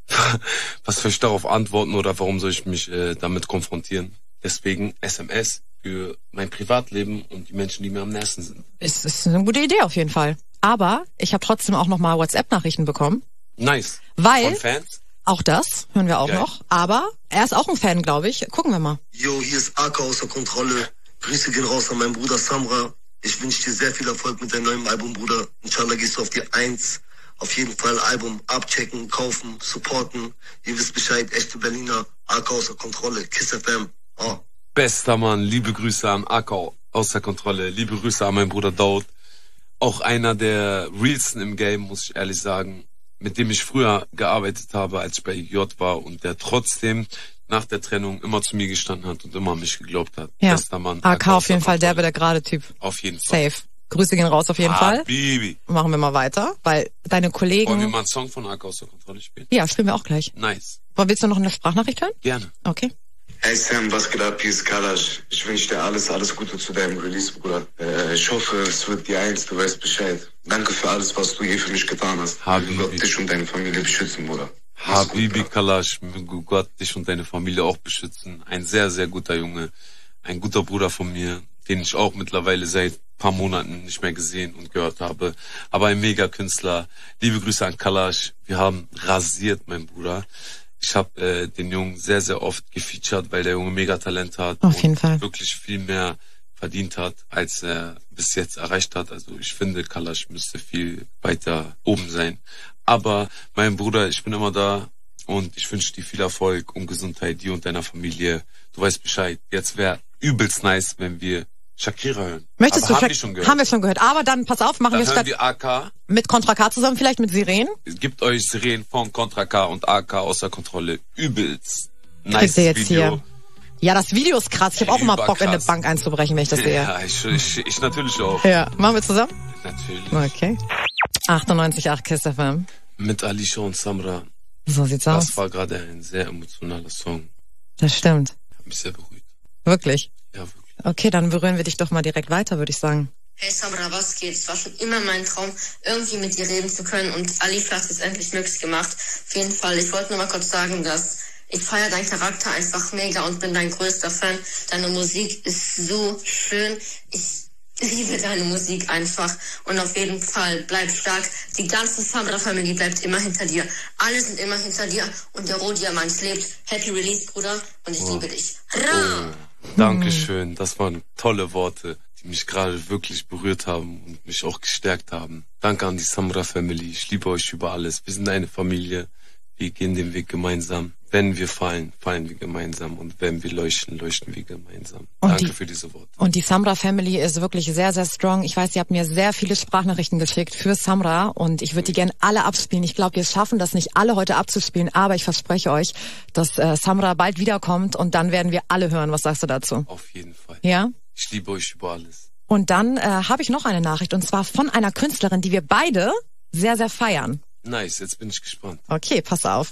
was soll ich darauf antworten oder warum soll ich mich äh, damit konfrontieren? Deswegen S M S für mein Privatleben und die Menschen, die mir am nächsten sind. Es ist eine gute Idee auf jeden Fall. Aber ich habe trotzdem auch noch mal WhatsApp-Nachrichten bekommen. Nice. Weil Von Fans? Auch das hören wir auch Geil. noch. Aber er ist auch ein Fan, glaube ich. Gucken wir mal. Yo, hier ist A K außer Kontrolle. Grüße gehen raus an meinen Bruder Samra. Ich wünsche dir sehr viel Erfolg mit deinem neuen Album, Bruder. Inshallah gehst du auf die Eins. Auf jeden Fall Album abchecken, kaufen, supporten. Ihr wisst Bescheid, echte Berliner. A K außer Kontrolle. Kiss F M. Oh. Bester Mann, liebe Grüße an A K außer Kontrolle. Liebe Grüße an meinen Bruder Daud. Auch einer der realsten im Game, muss ich ehrlich sagen. Mit dem ich früher gearbeitet habe, als ich bei J war und der trotzdem nach der Trennung immer zu mir gestanden hat und immer an mich geglaubt hat. Ja. Bester Mann. A K auf jeden Fall, der der gerade Typ. Auf jeden Fall. Safe. Grüße gehen raus auf jeden Fall. Habibi. Machen wir mal weiter, weil deine Kollegen... Wollen wir mal einen Song von A K außer Kontrolle spielen? Ja, spielen wir auch gleich. Nice. Aber willst du noch eine Sprachnachricht hören? Gerne. Okay. Hey Sam, was geht ab? Hier ist Kalash. Ich wünsche dir alles, alles Gute zu deinem Release, Bruder. Äh, ich hoffe, es wird die Eins, du weißt Bescheid. Danke für alles, was du hier für mich getan hast. Habibi. Gott dich und deine Familie beschützen, Bruder. Habibi Kalash, möge Gott dich und deine Familie auch beschützen. Ein sehr, sehr guter Junge. Ein guter Bruder von mir, den ich auch mittlerweile seit paar Monaten nicht mehr gesehen und gehört habe. Aber ein Mega-Künstler. Liebe Grüße an Kalash. Wir haben rasiert, mein Bruder. Ich habe äh, den Jungen sehr, sehr oft gefeatured, weil der Junge Mega-Talent hat. Auf jeden und Fall. wirklich viel mehr verdient hat, als er bis jetzt erreicht hat. Also ich finde, Kalash müsste viel weiter oben sein. Aber mein Bruder, ich bin immer da und ich wünsche dir viel Erfolg und Gesundheit, dir und deiner Familie. Du weißt Bescheid. Jetzt wäre übelst nice, wenn wir Shakira hören. Möchtest Aber du haben Shak- wir schon gehört. Haben wir schon gehört. Aber dann, pass auf, machen Dann wir hören statt wir A K. mit Contra K zusammen, vielleicht mit Sirenen. Gebt euch Sirenen von Contra K und A K außer Kontrolle. Übelst nice Kriegt ihr jetzt Video. hier. Ja, das Video ist krass. Ich habe auch immer Bock, in eine Überkrass. Bank einzubrechen, wenn ich das sehe. Ja, ich, ich, ich natürlich auch. Ja, machen wir zusammen? Natürlich. Okay. achtundneunzig Komma acht Kiss F M. Mit Alicia und Samra. So sieht's Das aus. war gerade ein sehr emotionaler Song. Das stimmt. Hat mich sehr beruhigt. Wirklich. Ja, wirklich. Okay, dann berühren wir dich doch mal direkt weiter, würde ich sagen. Hey Samra, was geht? Es war schon immer mein Traum, irgendwie mit dir reden zu können und Alicia hat es endlich möglich gemacht. Auf jeden Fall, ich wollte nur mal kurz sagen, dass ich feiere deinen Charakter einfach mega und bin dein größter Fan. Deine Musik ist so schön. Ich liebe deine Musik einfach. Und auf jeden Fall, bleib stark. Die ganze Samra-Familie bleibt immer hinter dir. Alle sind immer hinter dir und der Rohdiamant lebt. Happy Release, Bruder. Und ich Oh. liebe dich. Ra! Dankeschön. Das waren tolle Worte, die mich gerade wirklich berührt haben und mich auch gestärkt haben. Danke an die Samra Family. Ich liebe euch über alles. Wir sind eine Familie. Wir gehen den Weg gemeinsam. Wenn wir fallen, fallen wir gemeinsam. Und wenn wir leuchten, leuchten wir gemeinsam. Und Danke die- für diese Worte. Und die Samra Family ist wirklich sehr, sehr strong. Ich weiß, ihr habt mir sehr viele Sprachnachrichten geschickt für Samra und ich würde die gerne alle abspielen. Ich glaube, wir schaffen das nicht alle heute abzuspielen, aber ich verspreche euch, dass äh, Samra bald wiederkommt und dann werden wir alle hören. Was sagst du dazu? Auf jeden Fall. Ja? Ich liebe euch über alles. Und dann äh, habe ich noch eine Nachricht und zwar von einer Künstlerin, die wir beide sehr, sehr feiern. Nice, jetzt bin ich gespannt. Okay, pass auf.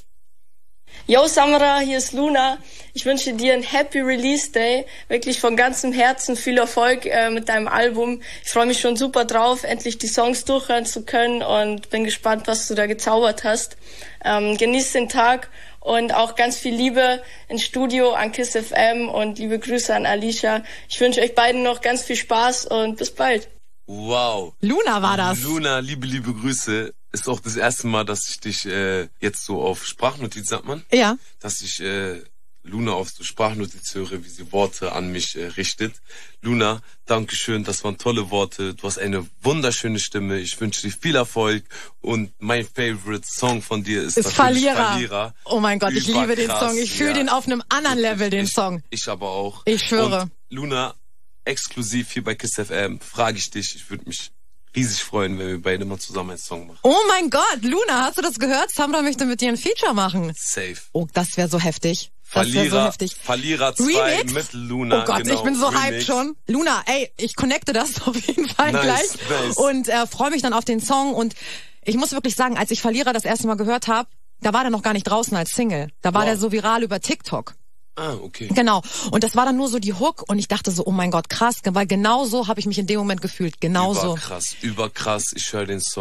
Yo Samra, hier ist Luna. Ich wünsche dir einen Happy Release Day. Wirklich von ganzem Herzen viel Erfolg äh, mit deinem Album. Ich freue mich schon super drauf, endlich die Songs durchhören zu können und bin gespannt, was du da gezaubert hast. Ähm, genieß den Tag und auch ganz viel Liebe ins Studio an Kiss F M und liebe Grüße an Alicia. Ich wünsche euch beiden noch ganz viel Spaß und bis bald. Wow. Luna war das. Luna, liebe, liebe Grüße. Ist auch das erste Mal, dass ich dich äh, jetzt so auf Sprachnotiz, sagt man? Ja. Dass ich äh, Luna auf so Sprachnotiz höre, wie sie Worte an mich äh, richtet. Luna, Dankeschön, das waren tolle Worte. Du hast eine wunderschöne Stimme. Ich wünsche dir viel Erfolg. Und mein favorite Song von dir ist, Ist natürlich Verlierer. Verlierer. Oh mein Gott, ich liebe den Überkrass, Song. Ich fühle ja. den auf einem anderen Level, den ich, Song. Ich aber auch. Ich schwöre. Und Luna, exklusiv hier bei Kiss F M, frage ich dich, ich würde mich riesig freuen, wenn wir beide mal zusammen einen Song machen. Oh mein Gott, Luna, hast du das gehört? Samra möchte mit dir ein Feature machen. Safe. Oh, das wäre so heftig. Das wäre so Verlierer, heftig. Verlierer zwei Remix? mit Luna. Oh Gott, genau, ich bin so Remix. hyped schon. Luna, ey, ich connecte das auf jeden Fall Nice, gleich. nice. Und äh, freue mich dann auf den Song. Und ich muss wirklich sagen, als ich Verlierer das erste Mal gehört habe, da war der noch gar nicht draußen als Single. Da war Wow. der so viral über TikTok. Ah, okay. Genau. Und das war dann nur so die Hook und ich dachte so, oh mein Gott, krass, weil genau so habe ich mich in dem Moment gefühlt. Genau so. Überkrass, überkrass. Ich höre den Song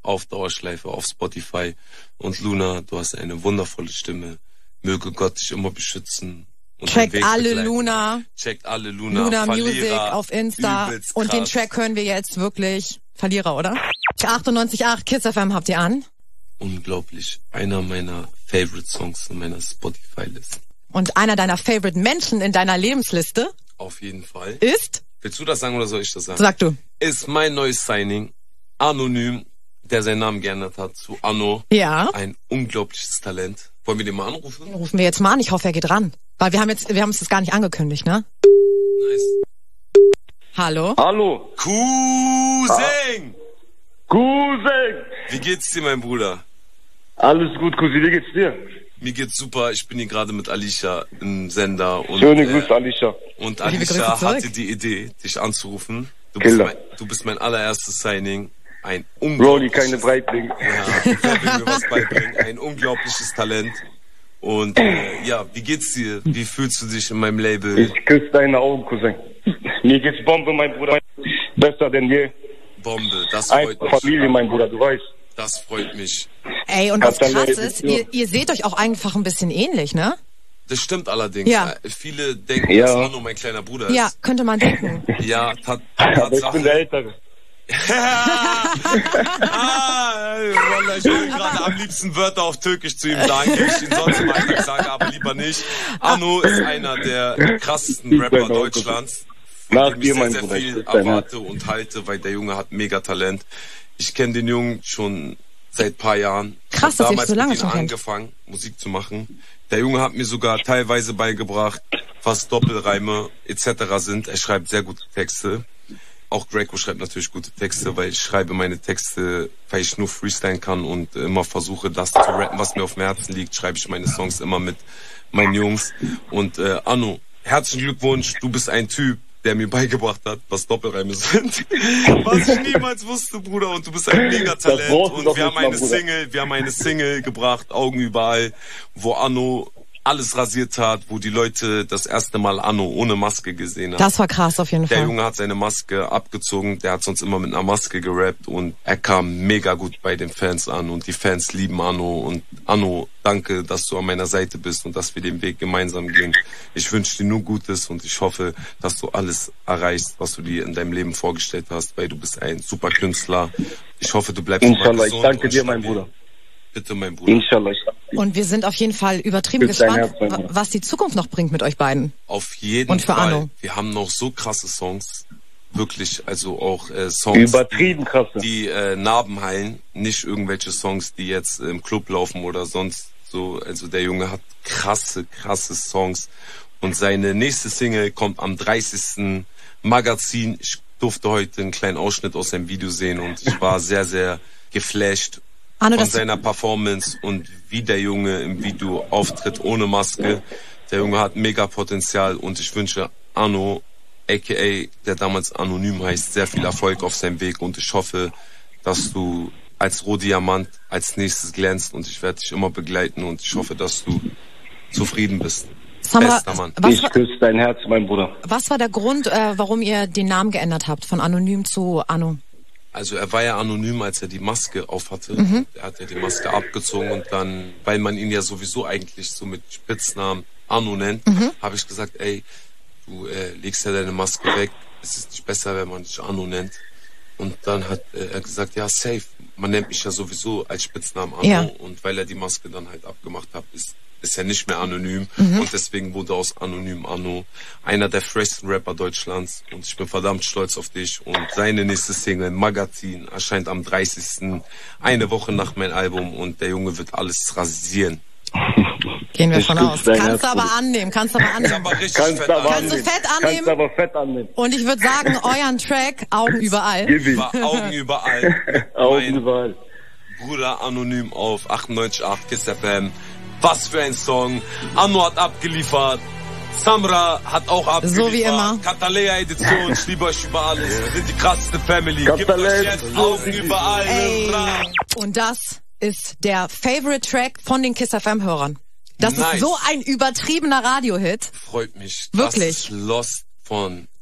auf Dauerschleife, auf Spotify. Und Luna, du hast eine wundervolle Stimme. Möge Gott dich immer beschützen. Und Checkt alle begleiten. Luna. Checkt alle Luna. Luna Verlierer, Music auf Insta. Und den Track hören wir jetzt wirklich. Verlierer, oder? achtundneunzig Komma acht Kiss F M habt ihr an. Unglaublich. Einer meiner Favorite Songs in meiner Spotify-Liste. Und einer deiner Favorite Menschen in deiner Lebensliste? Auf jeden Fall. Ist? Willst du das sagen oder soll ich das sagen? Sag du. Ist mein neues Signing. Anonym, der seinen Namen geändert hat zu Anno. Ja. Ein unglaubliches Talent. Wollen wir den mal anrufen? Den rufen wir jetzt mal an. Ich hoffe, er geht ran. Weil wir haben jetzt, wir haben es jetzt gar nicht angekündigt, ne? Nice. Hallo? Hallo. Cousin! Cousin! Wie geht's dir, mein Bruder? Alles gut, Cousin. Wie geht's dir? Mir geht's super. Ich bin hier gerade mit Alicia im Sender. Und, Schöne Grüße, äh, Alicia. Und Alicia hatte die Idee, dich anzurufen. Du bist, mein, du bist mein allererstes Signing. Ein Rolli, keine Breitling. Ja, wer will mir was beibringen? Ein unglaubliches Talent. Und äh, ja, wie geht's dir? Wie fühlst du dich in meinem Label? Ich küsse deine Augen, Cousin. Mir geht's Bombe, mein Bruder. Besser denn je. Bombe, das freut Eine mich. Familie, mein Bruder, du weißt. Das freut mich. Ey, und was krass ist, ihr, ihr seht euch auch einfach ein bisschen ähnlich, ne? Das stimmt allerdings. Ja. Viele denken, ja. dass Anno mein kleiner Bruder ist. Ja, könnte man denken. Ja, tat, Aber ich bin der Ältere. ah, ich will gerade am liebsten Wörter auf Türkisch zu ihm sagen, die ich ihn sonst im Alltag sage, aber lieber nicht. Anno ist einer der krassesten Rapper Deutschlands. Nach dir, sehr, mein sehr Bruder. viel erwarte und halte, weil der Junge hat mega Talent. Ich kenne den Jungen schon seit ein paar Jahren. Krass, dass ich so lange schon kenne. angefangen, Musik zu machen. Der Junge hat mir sogar teilweise beigebracht, was Doppelreime et cetera sind. Er schreibt sehr gute Texte. Auch Greco schreibt natürlich gute Texte, weil ich schreibe meine Texte, weil ich nur freestylen kann und immer versuche, das zu rappen, was mir auf dem Herzen liegt. Schreibe ich meine Songs immer mit meinen Jungs. Und äh, Anno, herzlichen Glückwunsch, du bist ein Typ, der mir beigebracht hat, was Doppelreime sind. Was ich niemals wusste, Bruder. Und du bist ein Mega-Talent. Und wir haben eine Single, wir haben eine Single gebracht, Augen überall, wo Anno alles rasiert hat, wo die Leute das erste Mal Anno ohne Maske gesehen haben. Das war krass auf jeden Fall. Der Junge hat seine Maske abgezogen, der hat sonst immer mit einer Maske gerappt und er kam mega gut bei den Fans an und die Fans lieben Anno und Anno, danke, dass du an meiner Seite bist und dass wir den Weg gemeinsam gehen. Ich wünsche dir nur Gutes und ich hoffe, dass du alles erreichst, was du dir in deinem Leben vorgestellt hast, weil du bist ein super Künstler. Ich hoffe, du bleibst immer gesund. Inshallah, ich danke dir, mein Bruder. Bitte, mein Bruder. Inshallah. Und wir sind auf jeden Fall übertrieben gespannt, was die Zukunft noch bringt mit euch beiden. Auf jeden Und für Fall. Anno. Wir haben noch so krasse Songs. Wirklich, also auch äh, Songs, Übertrieben krasse. die äh, Narben heilen. Nicht irgendwelche Songs, die jetzt im Club laufen oder sonst so. Also der Junge hat krasse, krasse Songs. Und seine nächste Single kommt am dreißigsten Magazin. Ich durfte heute einen kleinen Ausschnitt aus seinem Video sehen und ich war sehr, sehr geflasht. Anno, von seiner Performance und wie der Junge im Video auftritt ohne Maske. Der Junge hat mega Potenzial und ich wünsche Anno, aka der damals Anonym heißt, sehr viel Erfolg auf seinem Weg und ich hoffe, dass du als Rohdiamant als nächstes glänzt und ich werde dich immer begleiten und ich hoffe, dass du zufrieden bist. Samra, Bester Mann. Ich küsse dein Herz, mein Bruder. Was war der Grund, äh, warum ihr den Namen geändert habt von Anonym zu Anno? Also er war ja anonym, als er die Maske aufhatte. Mhm. Er hat ja die Maske abgezogen und dann, weil man ihn ja sowieso eigentlich so mit Spitznamen Anno nennt, Mhm. habe ich gesagt, ey, du äh, legst ja deine Maske weg. Es ist nicht besser, wenn man dich Anno nennt. Und dann hat äh, er gesagt, ja, safe. Man nennt mich ja sowieso als Spitznamen Anno. Ja. Und weil er die Maske dann halt abgemacht hat, ist ist er nicht mehr anonym. Mhm. Und deswegen wurde aus Anonym Anno einer der freshsten Rapper Deutschlands. Und ich bin verdammt stolz auf dich. Und seine nächste Single, Magazin, erscheint am dreißigsten Eine Woche nach meinem Album. Und der Junge wird alles rasieren. Gehen wir Ich von küsse aus. dein Kannst du Herz, aber annehmen, kannst du aber annehmen. Aber richtig Kannst fett aber Kannst du annehmen. fett Kannst annehmen? aber fett annehmen. Und ich würde sagen, euren Track, Augen überall. Gib ihm. War Augen überall. Augen Mein überall. Bruder Anonym auf achtundneunzig Komma acht Kiss F M. Was für ein Song. Anno hat abgeliefert. Samra hat auch abgeliefert. So wie immer. Katalea Edition, ich liebe euch über alles. Wir sind die krasseste Family. Gebt Katalea, euch jetzt so Augen wie- überall. Ey. Und das ist der Favorite Track von den Kiss F M-Hörern. Das Nice. ist so ein übertriebener Radiohit. Freut mich. Wirklich? Das ist Lost von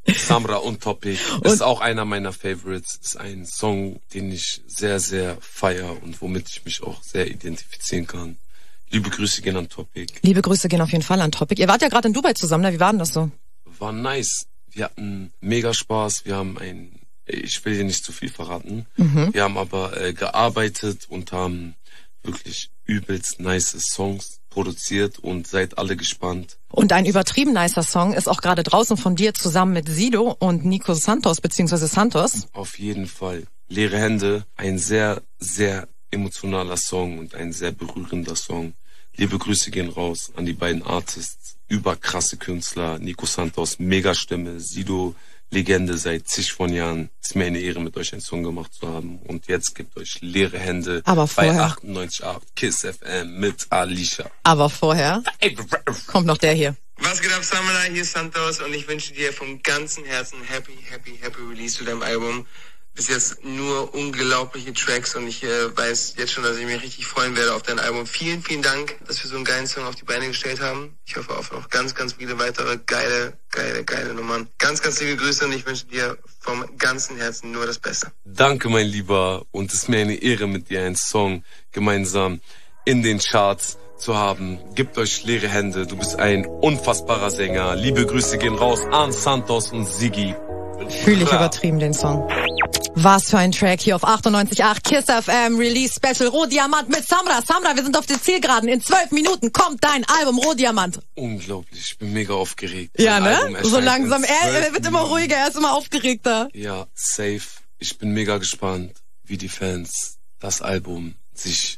Samra und Topic. Ist auch einer meiner Favorites. Ist ein Song, den ich sehr, sehr feier und womit ich mich auch sehr identifizieren kann. Liebe Grüße gehen an Topic. Liebe Grüße gehen auf jeden Fall an Topic. Ihr wart ja gerade in Dubai zusammen, ne? Wie war denn das so? War nice. Wir hatten mega Spaß. Wir haben ein, ich will dir nicht zu viel verraten. Mhm. Wir haben aber äh, gearbeitet und haben wirklich übelst nice Songs produziert und seid alle gespannt. Und ein übertrieben nicer Song ist auch gerade draußen von dir zusammen mit Sido und Nico Santos, beziehungsweise Santos. Auf jeden Fall. Leere Hände, ein sehr, sehr emotionaler Song und ein sehr berührender Song. Liebe Grüße gehen raus an die beiden Artists, überkrasse Künstler, Nico Santos, Megastimme, Sido, Legende seit zig von Jahren. Ist mir eine Ehre, mit euch einen Song gemacht zu haben. Und jetzt gebt euch leere Hände Aber bei achtundneunzig Komma acht KISS F M mit Alicia. Aber vorher kommt noch der hier. Was geht ab, Samra? Hier ist Santos und ich wünsche dir vom ganzen Herzen happy, happy, happy Release zu deinem Album. Bis jetzt nur unglaubliche Tracks und ich äh, weiß jetzt schon, dass ich mich richtig freuen werde auf dein Album. Vielen, vielen Dank, dass wir so einen geilen Song auf die Beine gestellt haben. Ich hoffe auf noch ganz, ganz viele weitere geile, geile, geile Nummern. Ganz, ganz liebe Grüße und ich wünsche dir vom ganzen Herzen nur das Beste. Danke, mein Lieber. Und es ist mir eine Ehre, mit dir einen Song gemeinsam in den Charts zu haben. Gebt euch leere Hände. Du bist ein unfassbarer Sänger. Liebe Grüße gehen raus an Santos und Siggi. Fühle ich übertrieben den Song. Was für ein Track hier auf achtundneunzig Komma acht KISS F M Release Special Rohdiamant mit Samra. Samra, wir sind auf der Zielgeraden. In zwölf Minuten kommt dein Album Rohdiamant. Unglaublich, ich bin mega aufgeregt. Ja, ne? So langsam. Er, er wird immer ruhiger, er ist immer aufgeregter. Ja, safe. Ich bin mega gespannt, wie die Fans das Album sich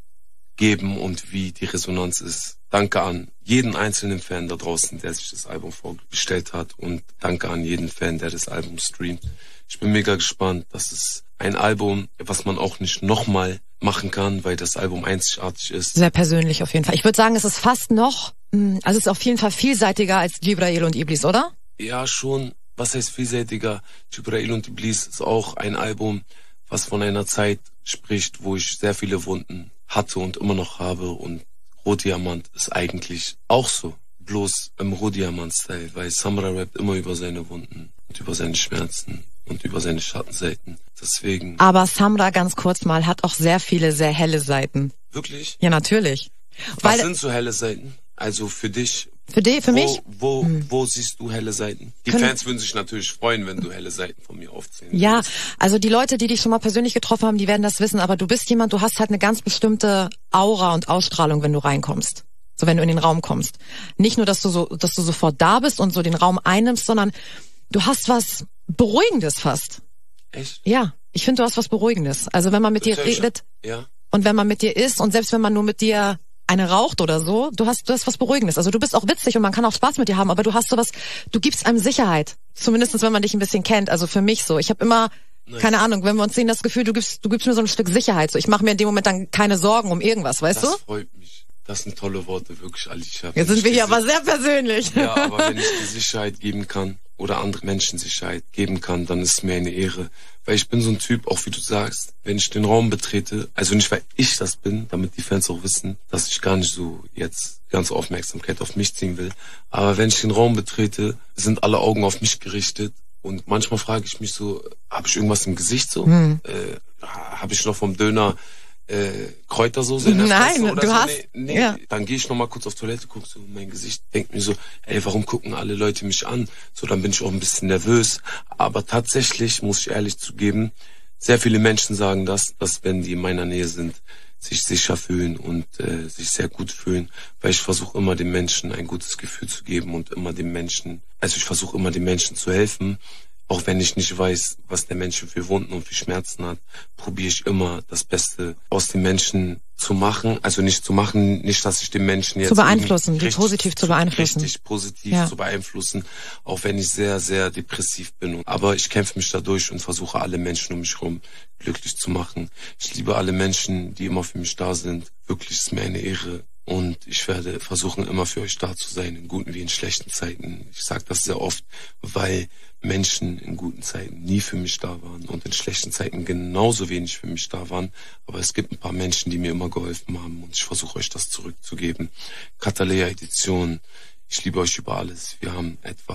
geben und wie die Resonanz ist. Danke an jeden einzelnen Fan da draußen, der sich das Album vorgestellt hat und danke an jeden Fan, der das Album streamt. Ich bin mega gespannt. Das ist ein Album, was man auch nicht nochmal machen kann, weil das Album einzigartig ist. Sehr persönlich auf jeden Fall. Ich würde sagen, es ist fast noch, also es ist auf jeden Fall vielseitiger als Jibrail und Iblis, oder? Ja, schon. Was heißt vielseitiger? Jibrail und Iblis ist auch ein Album, was von einer Zeit spricht, wo ich sehr viele Wunden hatte und immer noch habe und Rohdiamant ist eigentlich auch so. Bloß im Rohdiamant-Style, weil Samra rappt immer über seine Wunden und über seine Schmerzen und über seine Schattenseiten. Deswegen. Aber Samra, ganz kurz mal, hat auch sehr viele sehr helle Seiten. Wirklich? Ja, natürlich. Was weil, sind so helle Seiten? Also für dich? Für dich, für wo, mich? Wo, hm. wo siehst du helle Seiten? Die Können Fans würden sich natürlich freuen, wenn du helle Seiten von mir aufzählen Ja, würdest. also die Leute, die dich schon mal persönlich getroffen haben, die werden das wissen, aber du bist jemand, du hast halt eine ganz bestimmte Aura und Ausstrahlung, wenn du reinkommst. So, wenn du in den Raum kommst. Nicht nur, dass du so, dass du sofort da bist und so den Raum einnimmst, sondern du hast was Beruhigendes fast. Echt? Ja, ich finde, du hast was Beruhigendes. Also wenn man mit dir redet ja. und wenn man mit dir isst und selbst wenn man nur mit dir eine raucht oder so, du hast, du hast was Beruhigendes. Also du bist auch witzig und man kann auch Spaß mit dir haben, aber du hast sowas, du gibst einem Sicherheit. Zumindest wenn man dich ein bisschen kennt. Also für mich so. Ich habe immer, nice. keine Ahnung, wenn wir uns sehen, das Gefühl, du gibst, du gibst mir so ein Stück Sicherheit. So, ich mache mir in dem Moment dann keine Sorgen um irgendwas, weißt das du? Das freut mich. Das sind tolle Worte, wirklich, Alicia. Jetzt sind wir hier aber sehr persönlich. Ja, aber wenn ich dir Sicherheit geben kann oder andere Menschen Sicherheit geben kann, dann ist es mir eine Ehre. Weil ich bin so ein Typ, auch wie du sagst, wenn ich den Raum betrete, also nicht weil ich das bin, damit die Fans auch wissen, dass ich gar nicht so jetzt ganze Aufmerksamkeit auf mich ziehen will. Aber wenn ich den Raum betrete, sind alle Augen auf mich gerichtet. Und manchmal frage ich mich so, habe ich irgendwas im Gesicht so? Hm. Äh, habe ich noch vom Döner Äh, Kräutersoße in der Nein, Fresse oder du so? hast, Nee, nee. ja. Dann gehe ich noch mal kurz auf Toilette, guck so in mein Gesicht, denk mir so, ey, warum gucken alle Leute mich an? So, dann bin ich auch ein bisschen nervös. Aber tatsächlich, muss ich ehrlich zugeben, sehr viele Menschen sagen das, dass wenn die in meiner Nähe sind, sich sicher fühlen und äh, sich sehr gut fühlen, weil ich versuche immer den Menschen ein gutes Gefühl zu geben und immer den Menschen, also ich versuche immer den Menschen zu helfen. Auch wenn ich nicht weiß, was der Mensch für Wunden und für Schmerzen hat, probiere ich immer das Beste aus dem Menschen zu machen. Also nicht zu machen, nicht, dass ich den Menschen jetzt... Zu beeinflussen, die richtig, positiv zu beeinflussen. Richtig positiv ja. zu beeinflussen, auch wenn ich sehr, sehr depressiv bin. Aber ich kämpfe mich dadurch und versuche alle Menschen um mich herum glücklich zu machen. Ich liebe alle Menschen, die immer für mich da sind. Wirklich ist mir eine Ehre. Und ich werde versuchen, immer für euch da zu sein, in guten wie in schlechten Zeiten. Ich sage das sehr oft, weil Menschen in guten Zeiten nie für mich da waren und in schlechten Zeiten genauso wenig für mich da waren. Aber es gibt ein paar Menschen, die mir immer geholfen haben und ich versuche euch das zurückzugeben. Katalea Edition, ich liebe euch über alles. Wir haben etwas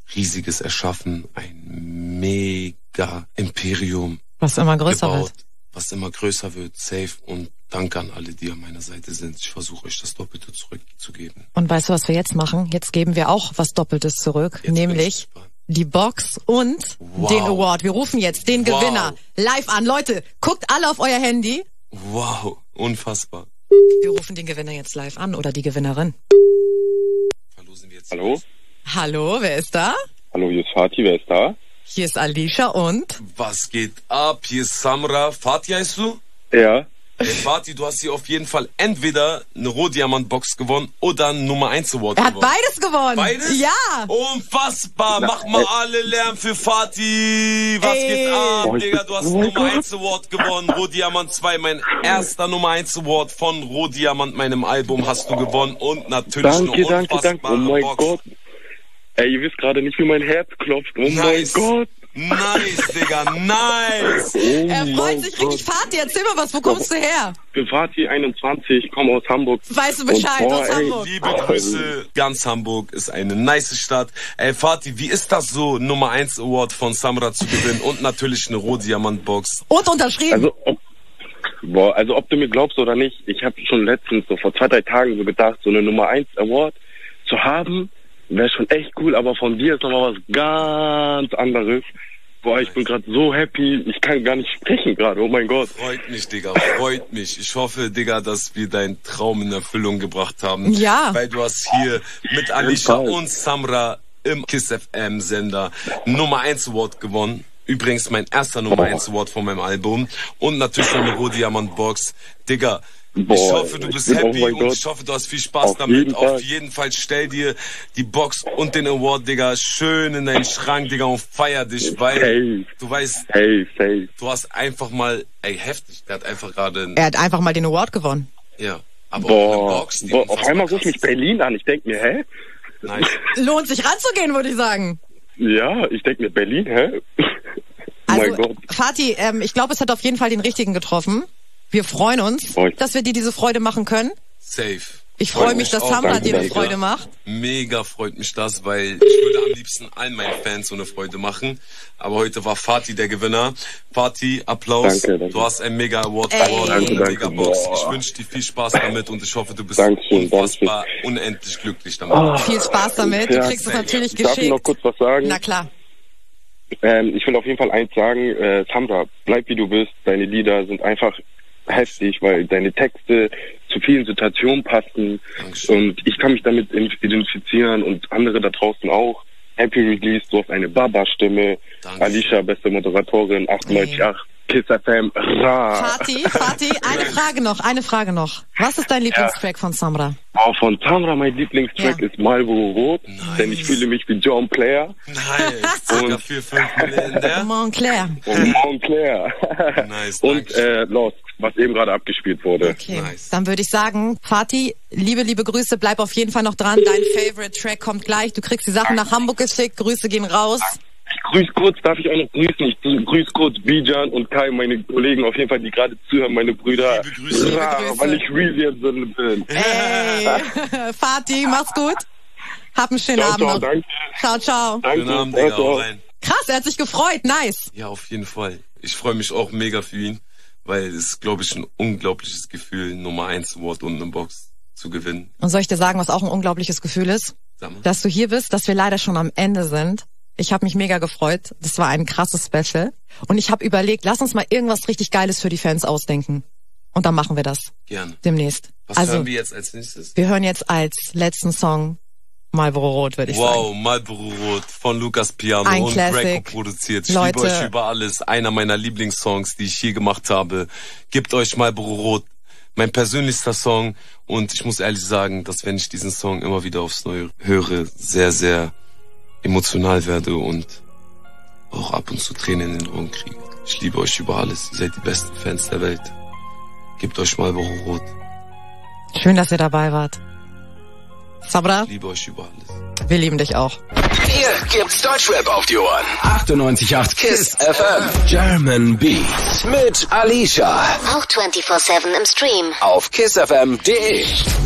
Riesiges erschaffen, ein mega Imperium. Was immer größer gebaut, wird. Was immer größer wird, safe. Und danke an alle, die an meiner Seite sind. Ich versuche euch das Doppelte zurückzugeben. Und weißt du, was wir jetzt machen? Jetzt geben wir auch was Doppeltes zurück, jetzt nämlich die Box und wow. den Award. Wir rufen jetzt den wow. Gewinner live an. Leute, guckt alle auf euer Handy. Wow, unfassbar. Wir rufen den Gewinner jetzt live an oder die Gewinnerin. Verlosen wir jetzt. Hallo? Hallo, wer ist da? Hallo, hier ist Fatih, wer ist da? Hier ist Alicia und? Was geht ab? Hier ist Samra. Fatih heißt du? Ja. Hey Fatih, du hast hier auf jeden Fall entweder eine Rohdiamant-Box gewonnen oder einen Nummer eins Award gewonnen. Er hat gewonnen. beides gewonnen. Beides? Ja. Unfassbar. Mach mal alle Lärm für Fatih. Was Ey. geht ab, oh, Digga? Du hast einen Nummer eins Award gewonnen. Rohdiamant zwei, mein erster Nummer eins Award von Rohdiamant, meinem Album, hast du gewonnen. Und natürlich danke, eine danke, unfassbare danke. Oh mein Box. Gott. Ey, ihr wisst gerade nicht, wie mein Herz klopft. Oh nice. mein Gott. Nice, Digga, nice. Oh er freut sich richtig. Fatih, erzähl mal was, wo kommst du her? Ich bin Fatih, einundzwanzig, ich komme aus Hamburg. Weißt du Bescheid, und, boah, aus Hamburg. Ey, liebe Grüße, ganz Hamburg ist eine nice Stadt. Ey, Fatih, wie ist das so, Nummer eins Award von Samra zu gewinnen und natürlich eine Rohdiamant-Box? Und unterschrieben. Also, ob, boah, also ob du mir glaubst oder nicht, ich habe schon letztens, so vor zwei, drei Tagen so gedacht, so eine Nummer eins Award zu haben, wäre schon echt cool, aber von dir ist nochmal was ganz anderes. Boah, ich bin gerade so happy, ich kann gar nicht sprechen gerade, oh mein Gott. Freut mich, Digga, freut mich. Ich hoffe, Digga, dass wir deinen Traum in Erfüllung gebracht haben. Ja. Weil du hast hier mit Alicia und Samra im KISS F M Sender Nummer eins Award gewonnen. Übrigens mein erster Nummer eins Award von meinem Album. Und natürlich noch eine Rohdiamant-Box. Digga, Boah, ich hoffe, du bist ich happy oh und Gott. ich hoffe, du hast viel Spaß Auf damit. Jeden Auf Fall. jeden Fall stell dir die Box und den Award, Digga, schön in deinen Schrank, Digga, und feier dich, weil hey. du weißt, hey, hey. du hast einfach mal, ey, heftig, der hat einfach gerade... Er hat einfach mal den Award gewonnen. Ja, aber boah, auch eine Box, die boah, auf einmal ruft mich Berlin an, ich denk mir, hä? Nice. Lohnt sich ranzugehen, würde ich sagen. Ja, ich denk mir, Berlin, hä? Oh also, mein Gott. Fatih, ähm, ich glaube, es hat auf jeden Fall den richtigen getroffen. Wir freuen uns, Boah. dass wir dir diese Freude machen können. Safe. Ich freue mich, dass Samra danke, dir eine danke. Freude macht. Mega freut mich das, weil ich würde am liebsten allen meinen Fans so eine Freude machen. Aber heute war Fatih der Gewinner. Fatih, Applaus. Danke, danke. Du hast ein mega Award Ey. gewonnen Danke, und eine danke. mega Box. Boah. Ich wünsche dir viel Spaß damit und ich hoffe, du bist Dankeschön, unfassbar, unendlich glücklich damit. Oh. Viel Spaß damit. Du Ja. kriegst es natürlich Darf ich noch geschickt. kurz was sagen? Na klar. Ähm, ich will auf jeden Fall eins sagen, äh, Samra, bleib wie du bist. Deine Lieder sind einfach heftig, weil deine Texte zu vielen Situationen passen. Dankeschön. Und ich kann mich damit identifizieren und andere da draußen auch. Happy Release, du hast eine Baba-Stimme. Dankeschön. Alicia, beste Moderatorin, achtundneunzig Komma acht, KISS F M, ra. Fatih, Fatih, eine Frage noch, eine Frage noch. Was ist dein Lieblingstrack von Samra? Oh, von Samra, mein Lieblingstrack Ja. ist Marlboro Rot, Nice. denn ich fühle mich wie John Player Nice. Circa Und- vier, fünf Millionen der. Montclair. und Montclair. Nice, Und Dankeschön. äh, Lost, was eben gerade abgespielt wurde. Okay, Nice. dann würde ich sagen, Fatih, liebe, liebe Grüße, bleib auf jeden Fall noch dran. Dein Favorite Track kommt gleich. Du kriegst die Sachen nach Hamburg geschickt. Grüße gehen raus. Ich grüße kurz, darf ich auch noch grüßen? Ich grüße kurz Bijan und Kai, meine Kollegen auf jeden Fall, die gerade zuhören, meine Brüder. Liebe Grüße. Ra, Liebe Grüße. weil ich real jetzt so bin. Ey, Fatih, mach's gut. Hab einen schönen Ciao, Abend ciao, noch. danke. Ciao, ciao. Danke. Schönen Abend, Ciao, Digga, ciao. hau rein. Krass, er hat sich gefreut. Nice. Ja, auf jeden Fall. Ich freue mich auch mega für ihn, weil es ist, glaube ich, ein unglaubliches Gefühl, Nummer eins Award und eine Box zu gewinnen. Und soll ich dir sagen, was auch ein unglaubliches Gefühl ist? Sag mal. Dass du hier bist, dass wir leider schon am Ende sind. Ich habe mich mega gefreut. Das war ein krasses Special. Und ich habe überlegt, lass uns mal irgendwas richtig Geiles für die Fans ausdenken. Und dann machen wir das Gerne. demnächst. Was also, hören wir jetzt als nächstes? wir hören jetzt als letzten Song Marlboro Rot, würde ich sagen. Wow, Marlboro Rot von Lukas Piano Ein und Classic. Greco produziert. Ich Leute. liebe euch über alles. Einer meiner Lieblingssongs, die ich je gemacht habe. Gebt euch Marlboro Rot. Mein persönlichster Song. Und ich muss ehrlich sagen, dass wenn ich diesen Song immer wieder aufs Neue höre, sehr, sehr emotional werde und auch ab und zu Tränen in den Augen kriege. Ich liebe euch über alles. Ihr seid die besten Fans der Welt. Gebt euch Marlboro Rot. Schön, dass ihr dabei wart. Sabra, Ich liebe euch über alles. wir lieben dich auch. Hier gibt's Deutschrap auf die Ohren. achtundneunzig Komma acht KISS F M. German Beats mit Alicia. Auch vierundzwanzig sieben im Stream. Auf kissfm punkt de.